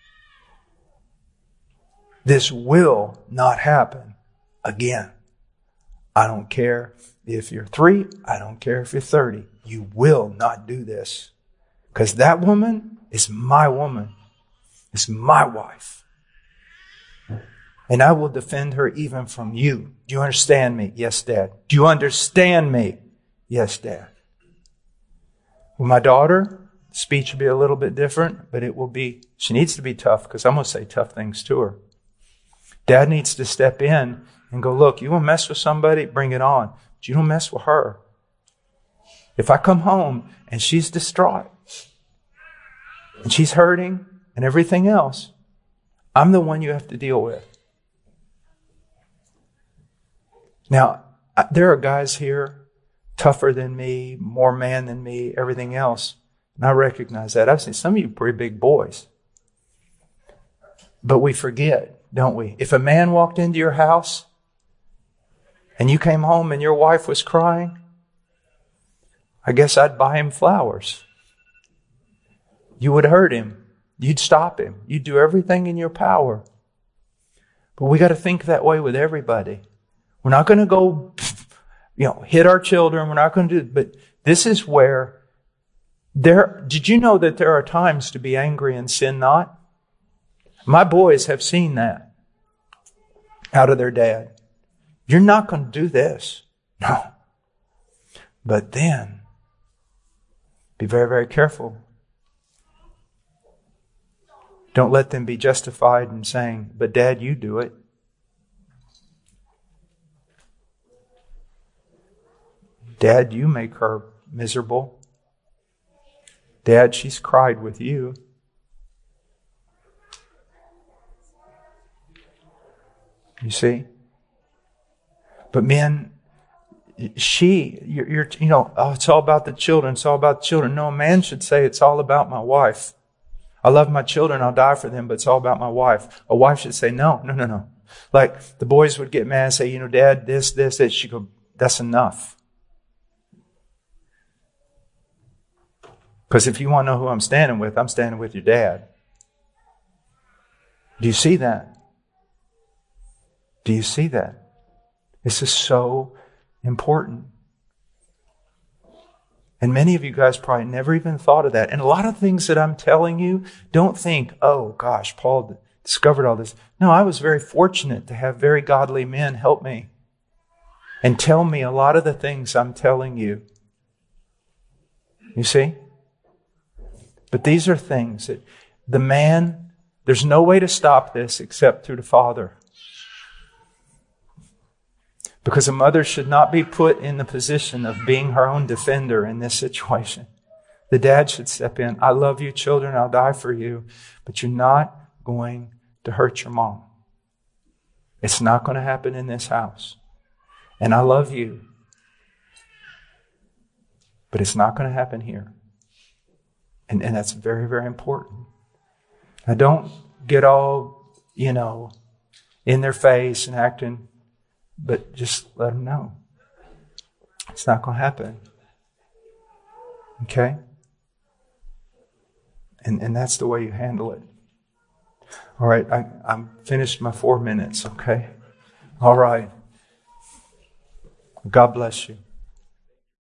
This will not happen again. I don't care if you're three. I don't care if you're thirty. You will not do this. Because that woman is my woman. It's my wife. And I will defend her even from you. Do you understand me? Yes, Dad. Do you understand me? Yes, Dad. With my daughter, speech will be a little bit different, but it will be, she needs to be tough because I'm going to say tough things to her. Dad needs to step in and go, look, you want to mess with somebody? Bring it on. But you don't mess with her. If I come home and she's distraught and she's hurting and everything else, I'm the one you have to deal with. Now, there are guys here tougher than me, more man than me, everything else. And I recognize that. I've seen some of you pretty big boys. But we forget, don't we? If a man walked into your house and you came home and your wife was crying, I guess I'd buy him flowers. You would hurt him. You'd stop him. You'd do everything in your power. But we got to think that way with everybody. We're not going to go, you know, hit our children. We're not going to do, but this is where there, did you know that there are times to be angry and sin not? My boys have seen that out of their dad. You're not going to do this. No. But then, be very, very careful. Don't let them be justified in saying, but Dad, you do it. Dad, you make her miserable. Dad, she's cried with you. You see? But men, she, you're, you're, you know, oh, it's all about the children. It's all about the children. No, a man should say it's all about my wife. I love my children. I'll die for them, but it's all about my wife. A wife should say, no, no, no, no. Like the boys would get mad and say, you know, Dad, this, this, this. She'd go, that's enough. Because if you want to know who I'm standing with, I'm standing with your dad. Do you see that? Do you see that? This is so important. And many of you guys probably never even thought of that. And a lot of things that I'm telling you, don't think, oh gosh, Paul discovered all this. No, I was very fortunate to have very godly men help me and tell me a lot of the things I'm telling you. You see? But these are things that the man, there's no way to stop this except through the Father. Because a mother should not be put in the position of being her own defender in this situation. The dad should step in. I love you, children. I'll die for you. But you're not going to hurt your mom. It's not going to happen in this house. And I love you. But it's not going to happen here. And, and that's very, very important. Now don't get all, you know, in their face and acting. But just let them know. It's not going to happen. Okay? And and that's the way you handle it. All right, I, I'm finished my four minutes, okay? All right. God bless you.